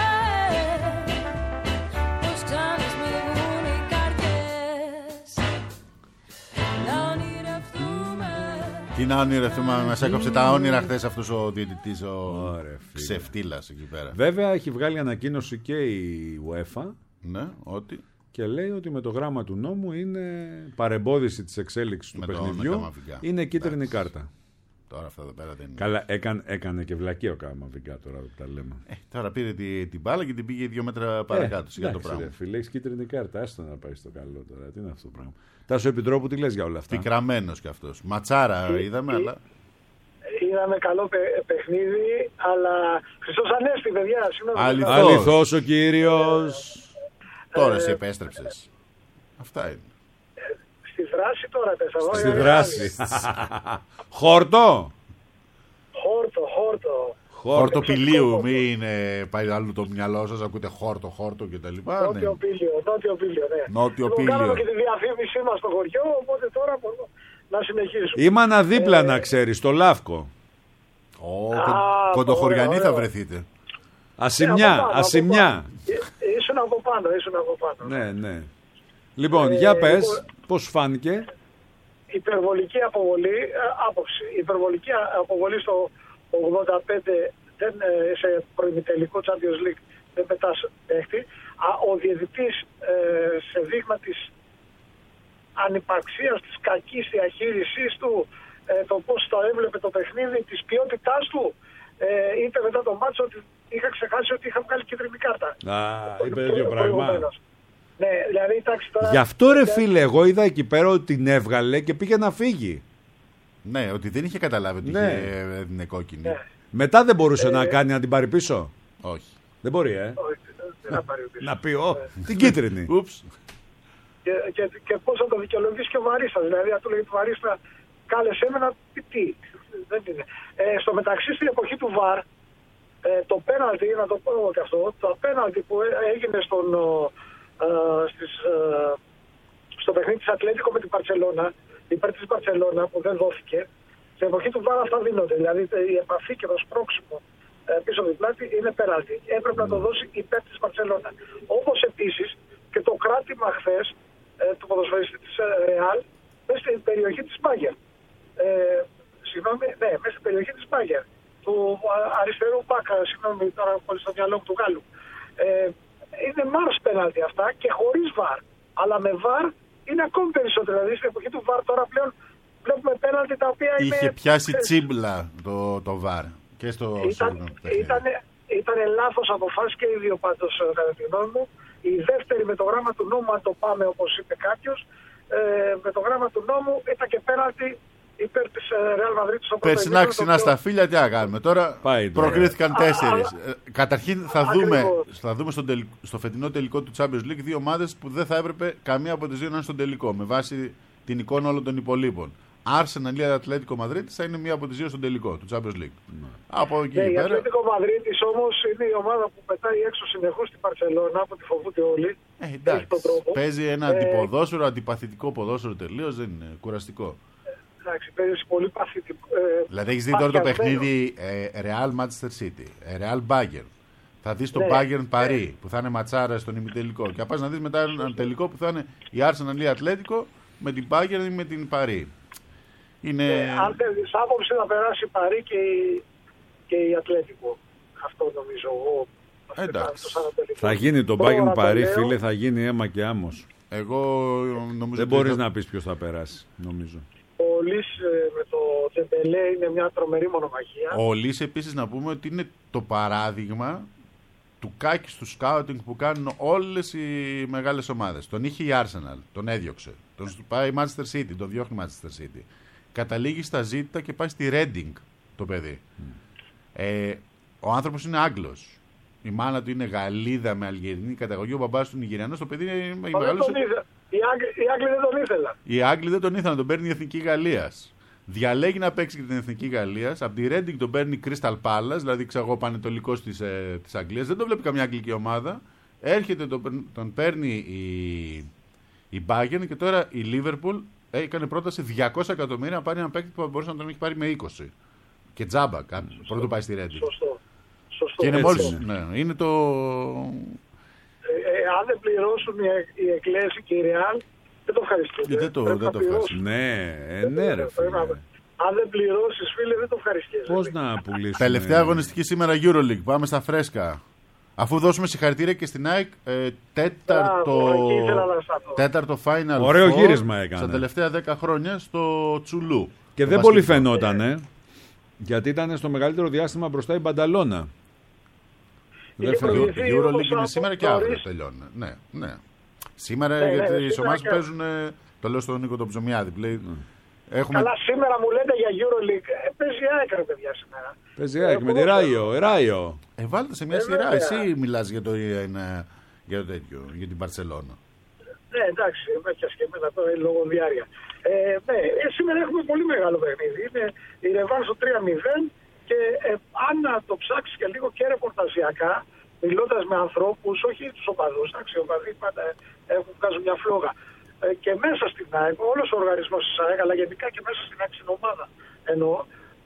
S9: πως ξανασμίγουν οι καρδιές. Να ονειρευτούμε.
S3: Τι να ονειρευτούμε, μας έκοψε τα όνειρα χθες αυτός ο διαιτητής, ο ξεφτύλας εκεί πέρα.
S4: Βέβαια έχει βγάλει ανακοίνωση και η UEFA.
S3: Ναι, ότι.
S4: Και λέει ότι με το γράμμα του νόμου είναι παρεμπόδιση της εξέλιξης του παιχνιδιού. Είναι κίτρινη κάρτα.
S3: Τώρα αυτά εδώ πέρα δεν είναι.
S4: Καλά, έκανε και βλακία ο Καμαβικά τώρα που τα λέμε.
S3: Τώρα πήρε την μπάλα και την πήγε 2 μέτρα παρακάτω. Για το πράγμα.
S4: Φίλε, έχεις κίτρινη κάρτα. Άστο να πάει στο καλό τώρα. Τι είναι αυτό το πράγμα. Τάσο Επιτρόπου, τι λες για όλα αυτά?
S3: Πικραμένος κι αυτός. Ματσάρα είδαμε, αλλά.
S10: Είδαμε καλό παιχνίδι, αλλά Χριστός Ανέστη, παιδιά.
S4: Αληθώς ο Κύριος.
S3: Τώρα εσύ επέστρεψες. Αυτά είναι.
S10: Στη δράση τώρα πέσα.
S4: Στη δράση. Χόρτο.
S10: Χόρτο.
S3: Χόρτο-πηλίου, μην πάει άλλο το μυαλό σας, ακούτε χόρτο κτλ.
S10: Νότιο Πήλιο, ναι.
S3: Νότιο Πήλιο.
S10: Κάναμε και τη διαφήμισή μας στο χωριό, οπότε τώρα μπορούμε να συνεχίσουμε.
S4: Ήμανα δίπλα να ξέρεις, στο Λάφκο.
S3: Κοντοχωριανοί θα βρεθείτε.
S4: Ασημιά.
S10: Ήσουν από πάνω.
S4: Ναι. Λοιπόν, για πες, πώς φάνηκε.
S10: Υπερβολική άποψη. Υπερβολική αποβολή στο 85 σε προημιτελικό Champions League δεν πετάς παίχτη. Ο διαιτητής σε δείγμα της ανυπαρξίας, της κακής διαχείρισής του, το πώς το έβλεπε το παιχνίδι, της ποιότητάς του, είπε μετά το μάτσο ότι είχα ξεχάσει ότι είχα βγάλει κίτρινη κάρτα.
S4: Είπε δύο πράγματα.
S10: Ναι, δηλαδή, τώρα...
S4: Γι' αυτό ρε φίλε, εγώ είδα εκεί πέρα ότι την έβγαλε και πήγε να φύγει.
S3: Ναι, ότι δεν είχε καταλάβει ότι είναι κόκκινη.
S10: Ναι.
S4: Μετά δεν μπορούσε να κάνει να την πάρει πίσω.
S3: Όχι.
S4: Δεν μπορεί,
S10: Όχι, δεν πάρει πίσω.
S4: Να πει, την κίτρινη.
S10: Και πώς θα το δικαιολογήσει και ο Βαρίστας. Δηλαδή, αν του λέει του Βαρίστα, κάλεσε με να πει τι. Δεν είναι. Στο μεταξύ, στην εποχή του ΒΑΡ, το πέναλτι, να το πω και αυτό, το πέναλτι που έγινε στο παιχνίδι της Ατλέτικο με την Μπαρσελόνα, υπέρ της Μπαρσελόνα που δεν δόθηκε, στην εποχή του ΒΑΡ αυτά δίνονται. Δηλαδή η επαφή και το σπρώξιμο πίσω από την πλάτη είναι πέναλτι. Έπρεπε να το δώσει υπέρ της Μπαρσελόνα. Όπως επίσης και το κράτημα χθες του ποδοσφαιριστή της Ρεάλ μέσα στην περιοχή της Μπάγερ. Μέσα στην περιοχή της Μπάγερ. Του αριστερού μπάκα, συγγνώμη, τώρα πολύ στο μυαλό μου του Γάλλου. Είναι μάρς πέναλτι αυτά και χωρίς βαρ. Αλλά με βαρ είναι ακόμη περισσότερο. Δηλαδή στην εποχή του βαρ τώρα πλέον βλέπουμε πέναλτι τα οποία
S3: είχε πιάσει τσίμπλα το βαρ. Και στο
S10: ήταν λάθος αποφάσεις και οι δύο πάντως κατά τη γνώμη μου. Η δεύτερη με το γράμμα του νόμου, αν το πάμε όπως είπε κάποιος, με το γράμμα του νόμου ήταν και πέναλτι υπέρ της Real Madrid στο πρώτο.
S3: Περσινά ξινά στα φίλια, τι να κάνουμε τώρα. Προκρίθηκαν 4. Καταρχήν θα δούμε στο φετινό τελικό του Champions League δύο ομάδες που δεν θα έπρεπε καμία από τις δύο να είναι στον τελικό. Με βάση την εικόνα όλων των υπολείπων. Arsenal ή Ατλέτικο Μαδρίτης θα είναι μία από τις δύο στον τελικό του Champions League. Από εκεί
S10: η Ατλέτικο Μαδρίτης όμως είναι η ομάδα που πετάει έξω συνεχώς στην Μπαρσελόνα, που τη φοβούνται όλοι.
S3: Εντάξει. Παίζει ένα αντιποδόσφαιρο, αντιπαθητικό ποδόσφαιρο τελείως, δεν είναι κουραστικό.
S10: Εντάξει, παίζει πολύ παθητικό.
S3: Δηλαδή έχεις δει τώρα το παιχνίδι Real Manchester City, Real Bayern. Θα δεις το Bayern Paris που θα είναι ματσάρα στον ημιτελικό. Και θα πας να δεις μετά ένα τελικό που θα είναι η Arsenal ή Ατλέτικο με την Bayern ή με την Paris.
S10: Αν θέλεις άποψη να περάσει η Παρί και η Ατλέτικο. Αυτό νομίζω εγώ.
S3: Εντάξει.
S4: Θα γίνει το Bayern Paris, φίλε, θα γίνει αίμα και άμμος.
S3: Εγώ νομίζω
S4: δεν μπορείς να πεις ποιος θα περάσει, νομίζω.
S10: Ο Λις με το Τεμπελέ είναι μια τρομερή μονομαχία.
S3: Ο Λις επίσης να πούμε ότι είναι το παράδειγμα του κάκιστου σκάουτινγκ που κάνουν όλες οι μεγάλες ομάδες. Τον είχε η Arsenal, τον έδιωξε. Τον πάει η Manchester City, τον διώχνει η Manchester City. Καταλήγει στα ζήτητα και πάει στη Reading το παιδί. Ο άνθρωπος είναι Άγγλος. Η μάνα του είναι Γαλλίδα με αλγερινή καταγωγή. Ο μπαμπάς του Νιγηριανός. Το παιδί είναι μεγαλύτερο.
S10: Οι Άγγλοι δεν τον ήθελαν.
S3: Οι Άγγλοι δεν τον ήθελαν. Τον παίρνει η Εθνική Γαλλίας. Διαλέγει να παίξει και την Εθνική Γαλλίας. Από τη Reading τον παίρνει Crystal Palace, δηλαδή ξέρω πανετολικός της Αγγλίας. Δεν τον βλέπει καμιά αγγλική ομάδα. Έρχεται, τον παίρνει η Bayern και τώρα η Liverpool έκανε πρόταση 200 εκατομμύρια να πάρει έναν παίκτη που μπορούσε να τον έχει πάρει με 20. Και τζάμπα, πρώτο πάει στη Reading.
S10: Σωστό.
S3: Και είναι μόλις. Είναι το.
S10: Αν δεν πληρώσουν οι Εκκλέση και η Real, δεν το ευχαριστούν.
S3: Δεν το ευχαριστούν.
S4: Ναι, ρε φίλε.
S10: Αν δεν πληρώσεις, φίλε, δεν το ευχαριστείς.
S4: Πώς να πουλήσουμε.
S3: Τελευταία αγωνιστική σήμερα EuroLeague. Πάμε στα φρέσκα. Αφού δώσουμε συγχαρητήρια και στην ΑΕΚ, τέταρτο final.
S4: Ωραίο γύρισμα έκανε.
S3: Στα τελευταία 10 χρόνια στο Τσουλού.
S4: Και δεν πολύ φαινότανε. Γιατί ήταν στο μεγαλύτερο διάστημα μπροστά η Μπανταλώνα.
S3: Η EuroLeague είναι σήμερα και αύριο τελειώνει. Ναι. Σήμερα γιατί οι ομάδες παίζουν. Το λέω στον Νίκο τον Ψωμιάδη.
S10: Καλά, σήμερα μου λέτε για EuroLeague. Παίζει ΑΕΚ, ρε παιδιά, σήμερα.
S4: Παίζει ΑΕΚ με τη Ράιο.
S3: Βάλτε σε μια σειρά. Εσύ μιλάς για το τέτοιο, για την Μπαρσελόνα.
S10: Ναι, εντάξει, με πιάσε και εμένα τώρα λόγω διάρκεια. Ναι, σήμερα έχουμε πολύ μεγάλο παιχνίδι. Είναι η Ρεβάν στο 3-0 και αν το ψάξει και λίγο και ρεπορταζιακά, μιλώντας με ανθρώπους, όχι τους οπαδούς, εντάξει, οι οπαδοί πάντα βγάζουν μια φλόγα. Και μέσα στην ΑΕΚ, όλος ο οργανισμός της ΑΕΚ, αλλά γενικά και μέσα στην ΑΕΚ στην ομάδα εννοώ,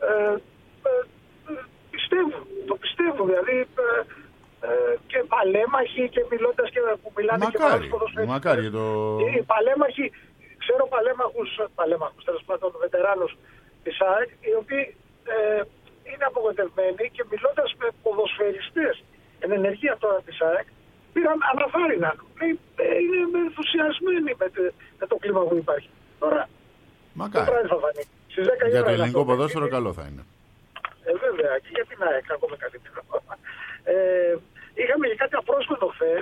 S10: το πιστεύουν, δηλαδή και παλέμαχοι και μιλώντας και που μιλάνε και με άλλους ποδοσφαιριστές. Οι παλέμαχοι, ξέρω παλέμαχους τέλος πάντων, βετεράνους της ΑΕΚ, οι οποίοι είναι απογοητευμένοι και μιλώντας με ποδοσφαιριστές εν ενεργεία τώρα της ΑΕΚ, πήραν αναθάρρυναν. Είναι ενθουσιασμένοι με το κλίμα που υπάρχει. Τώρα, το βράδυ θα φανεί. Στις 10
S3: για το ελληνικό ποδόσφαιρο καλό θα είναι.
S10: Βέβαια, και για την ΑΕΚ ακόμα καλύτερο. Είχαμε και κάτι απρόσμενο χθες.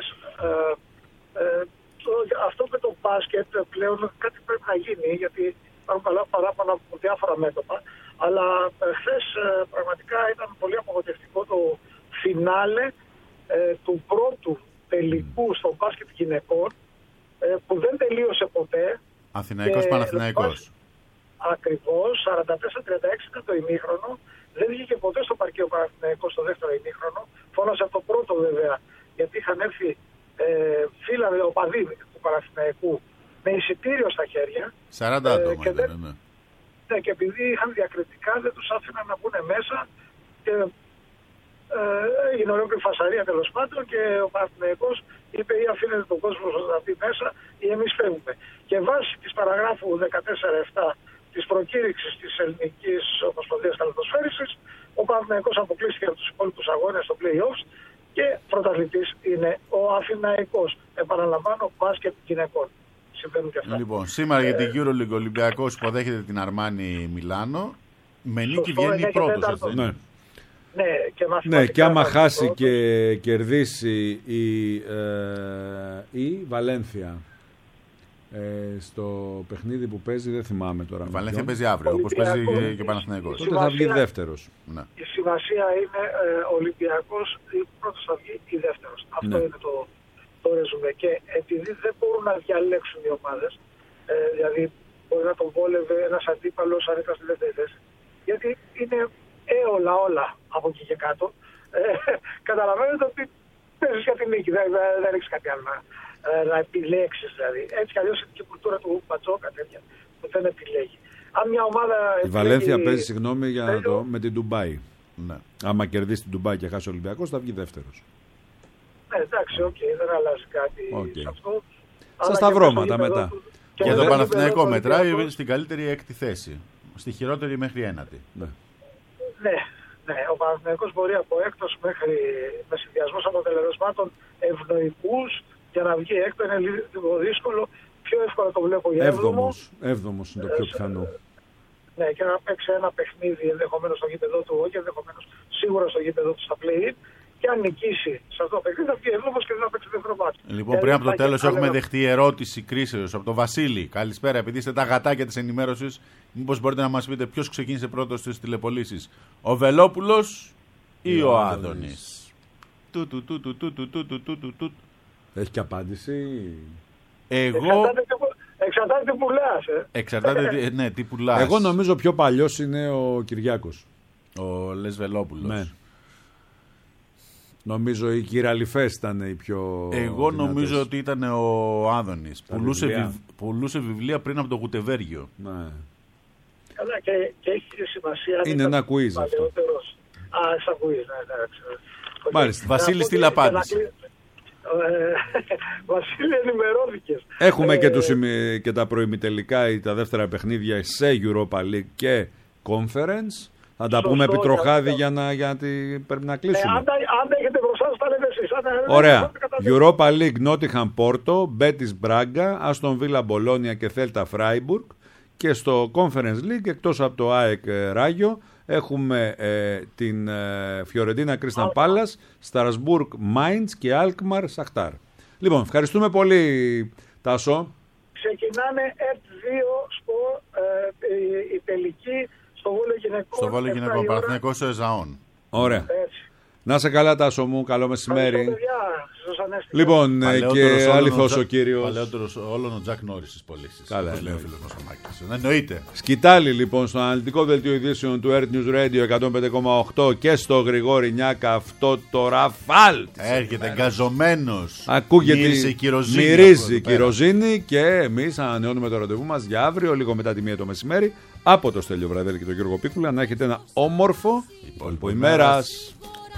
S10: Αυτό με το μπάσκετ πλέον κάτι πρέπει να γίνει, γιατί υπάρχουν καλά παράπονα από διάφορα μέτωπα. Αλλά χθες πραγματικά ήταν πολύ απογοητευτικό το φινάλε του πρώτου τελικού στο μπάσκετ γυναικών, που δεν τελείωσε ποτέ.
S3: Αθηναϊκός Παναθηναϊκός.
S10: Ακριβώς, 44-36 ήταν το ημίχρονο. Δεν βγήκε ποτέ στο παρκέ ο Παναθηναϊκός στο δεύτερο ημίχρονο. Φώνασε από το πρώτο βέβαια, γιατί είχαν έρθει φίλοι οπαδοί του Παναθηναϊκού με εισιτήριο στα χέρια.
S3: 40 άτομα.
S10: Ναι, και επειδή είχαν διακριτικά δεν τους άφηναν να μπουν μέσα και έγινε ολόκληρη φασαρία τέλος πάντων και ο Παναθηναϊκός είπε ή αφήνετε τον κόσμο να μπει μέσα ή εμείς φεύγουμε. Και βάσει της παραγράφου 14-7 της προκήρυξης της Ελληνικής Ομοσπονδίας Καλαθοσφαίρισης, ο Παναθηναϊκός αποκλείστηκε από τους υπόλοιπους αγώνες στο play-offs και πρωταθλητής είναι ο Αθηναϊκός. Επαναλαμβάνω, μπάσκετ γυναικών.
S3: Λοιπόν, σήμερα για την EuroLeague Ολυμπιακός υποδέχεται την Αρμάνι Μιλάνο. Με νίκη βγαίνει πρώτος.
S4: Ναι, και άμα χάσει και κερδίσει η Βαλένθια στο παιχνίδι που παίζει, δεν θυμάμαι τώρα.
S3: Η Βαλένθια παίζει αύριο, όπως παίζει και ο Παναθηναϊκός.
S4: Τότε θα βγει δεύτερος.
S10: Ναι. Η σημασία είναι ο Ολυμπιακός πρώτος θα βγει ή δεύτερος. Αυτό είναι το ρεζουμέ. Και επειδή δεν μπορούν να διαλέξουν οι ομάδες, δηλαδή μπορεί να τον βόλευε ένας αντίπαλος αν ήταν στη δεύτερη θέση, γιατί είναι έολα όλα από εκεί και κάτω. Καταλαβαίνετε ότι παίζεις για την νίκη, δεν έχεις κάτι άλλο να επιλέξεις. Δηλαδή. Έτσι κι αλλιώς είναι και η κουλτούρα του Πατσόκα τέτοια που δεν επιλέγει. Αν μια ομάδα
S4: η Βαλένθια παίζει, συγγνώμη, με την Ντουμπάι. Ναι. Άμα κερδίσει την Ντουμπάι και χάσει ο Ολυμπιακός θα βγει δεύτερος.
S10: Εντάξει, δεν αλλάζει κάτι σε αυτό.
S4: Στα σταυρώματα μετά.
S3: Και το Παναθηναϊκό μετράει στην καλύτερη έκτη θέση. Στη χειρότερη μέχρι ένατη.
S10: Ναι, ο Παναθηναϊκός μπορεί από έκτος μέχρι με συνδυασμός αποτελεσμάτων ευνοϊκούς για να βγει έκτο είναι λίγο δύσκολο. Πιο εύκολα το βλέπω για
S4: έβδομος είναι το πιο πιθανό.
S10: Ναι, και να παίξει ένα παιχνίδι ενδεχομένως στο γήπεδο του, όχι ενδεχομένως σίγουρα στο γήπεδο του στα play-in. Και αν νικήσει σε αυτό το παιχνίδι, θα βγει έβδομος και δεν θα παίξει δεύτερο μάτι.
S3: Λοιπόν, πριν από το τέλος, έχουμε δεχτεί ερώτηση κρίσεως από τον Βασίλη. Καλησπέρα, επειδή είστε τα γατάκια της ενημέρωσης, μήπως μπορείτε να μας πείτε ποιος ξεκίνησε πρώτος στις τηλεπολίσεις, ο Βελόπουλος ή ο Άδωνης?
S4: Έχει και απάντηση.
S10: Εξαρτάται τι πουλάς.
S3: Εξαρτάται, ναι, τι πουλάς.
S4: Εγώ νομίζω πιο παλιός είναι ο Κυριάκος.
S3: Ο Λες Βελόπουλος.
S4: Ναι. Νομίζω οι Κυραλιφές ήταν οι πιο.
S3: Εγώ νομίζω ότι ήταν ο Άδωνης. Πουλούσε βιβλία πριν από το Γουτεβέργιο.
S4: Ναι.
S10: Καλά, και έχει σημασία.
S4: Είναι ένα quiz αυτό.
S10: Σαν quiz, ναι.
S3: Μάλιστα. Βασίλη, στείλ απάντηση.
S10: Βασίλη, ενημερώθηκες.
S4: Έχουμε και τα προημιτελικά ή τα δεύτερα παιχνίδια σε Europa League και Conference. Θα τα πούμε επί τροχάδι γιατί πρέπει να κλείσουμε.
S10: Αν τα έχετε μπροστά σας, τα λέτε εσείς.
S4: Ωραία. Europa League, Nottingham Porto, Betis Braga, Aston Villa Bologna και Celta Freiburg. Και στο Conference League, εκτός από το ΑΕΚ Ράγιο, έχουμε την Fiorentina Crystal Palace, Strasbourg Mainz και Alkmaar Shakhtar. Λοιπόν, ευχαριστούμε πολύ, Τάσο.
S10: Ξεκινάνε F2 η τελική στο Βόλεϊ Γυναικών.
S3: Στο Βόλεϊ Γυναικών, Παναθηναϊκός Ζαών.
S4: Ωραία. Να σε καλά, Τάσο μου, καλό μεσημέρι.
S10: Ανέστηκε.
S4: Λοιπόν, και αληθώς ο κύριος.
S3: Παλαιότερος όλων ο Τζακ Νόρις της πωλήσης.
S4: Καλά,
S3: λέει ο φίλος μας ο Μάκης. Εννοείται.
S4: Σκητάλη λοιπόν στο αναλυτικό δελτίο ειδήσεων του Earth News Radio 105,8 και στο Γρηγόρη Νιάκα αυτό το ραφάλ.
S3: Έρχεται εγκαζωμένος.
S4: Ακούγεται, μυρίζει κυροζίνη και εμείς ανανεώνουμε το ραντεβού μας για αύριο λίγο μετά τη 1 το μεσημέρι από το Στέλιο Βραδέλη και τον Γιώργο Πίκουλα να έχετε ένα όμορφο υπόλοιπο ημέρας.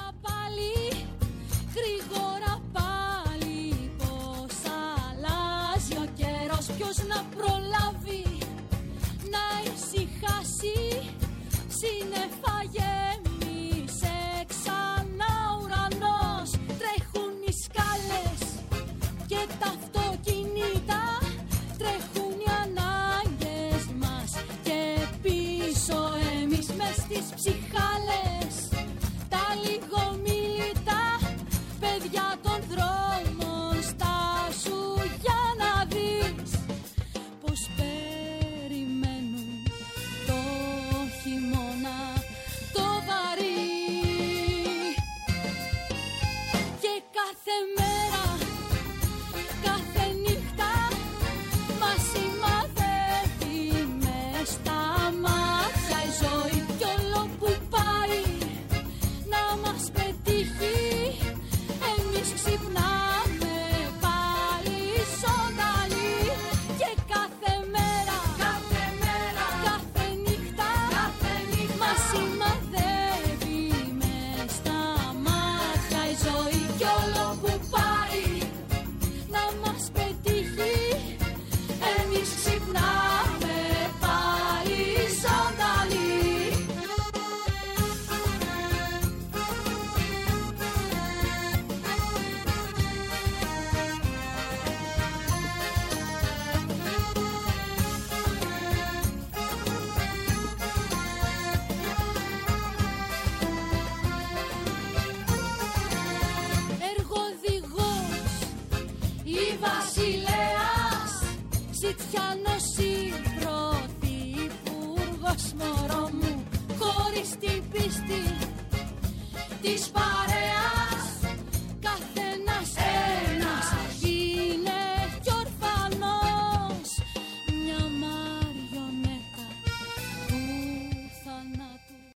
S9: Σύννεφα γέμισε ξανά ουρανός. Τρέχουν οι σκάλες και τα αυτοκίνητα. Τρέχουν οι ανάγκες μας και πίσω εμείς μες στις ψυχάλες. Τα λιγομίλητα παιδιά των δρόμων στάσου για να δεις πως περιμένουν το χειμώνα το βαρύ. Και κάθε μέρα, κάθε νύχτα μας σημαδεύει μες στα μάτια η ζωή κι όλο που πάει να μας πετύχει εμείς ξυπνάμε πάλι ζωντανοί. Και κάθε μέρα, κάθε νύχτα μας σημαδεύει μες στα μάτια η ζωή κι όλο που πάει να μας πετύχει εμείς ξυπνάμε πάλι ζωντανοί. Εργοδηγός ή βασιλέας, ζητιάνος ή πρωθυπουργός, μωρό μου, χωρίς την πίστη της παρέας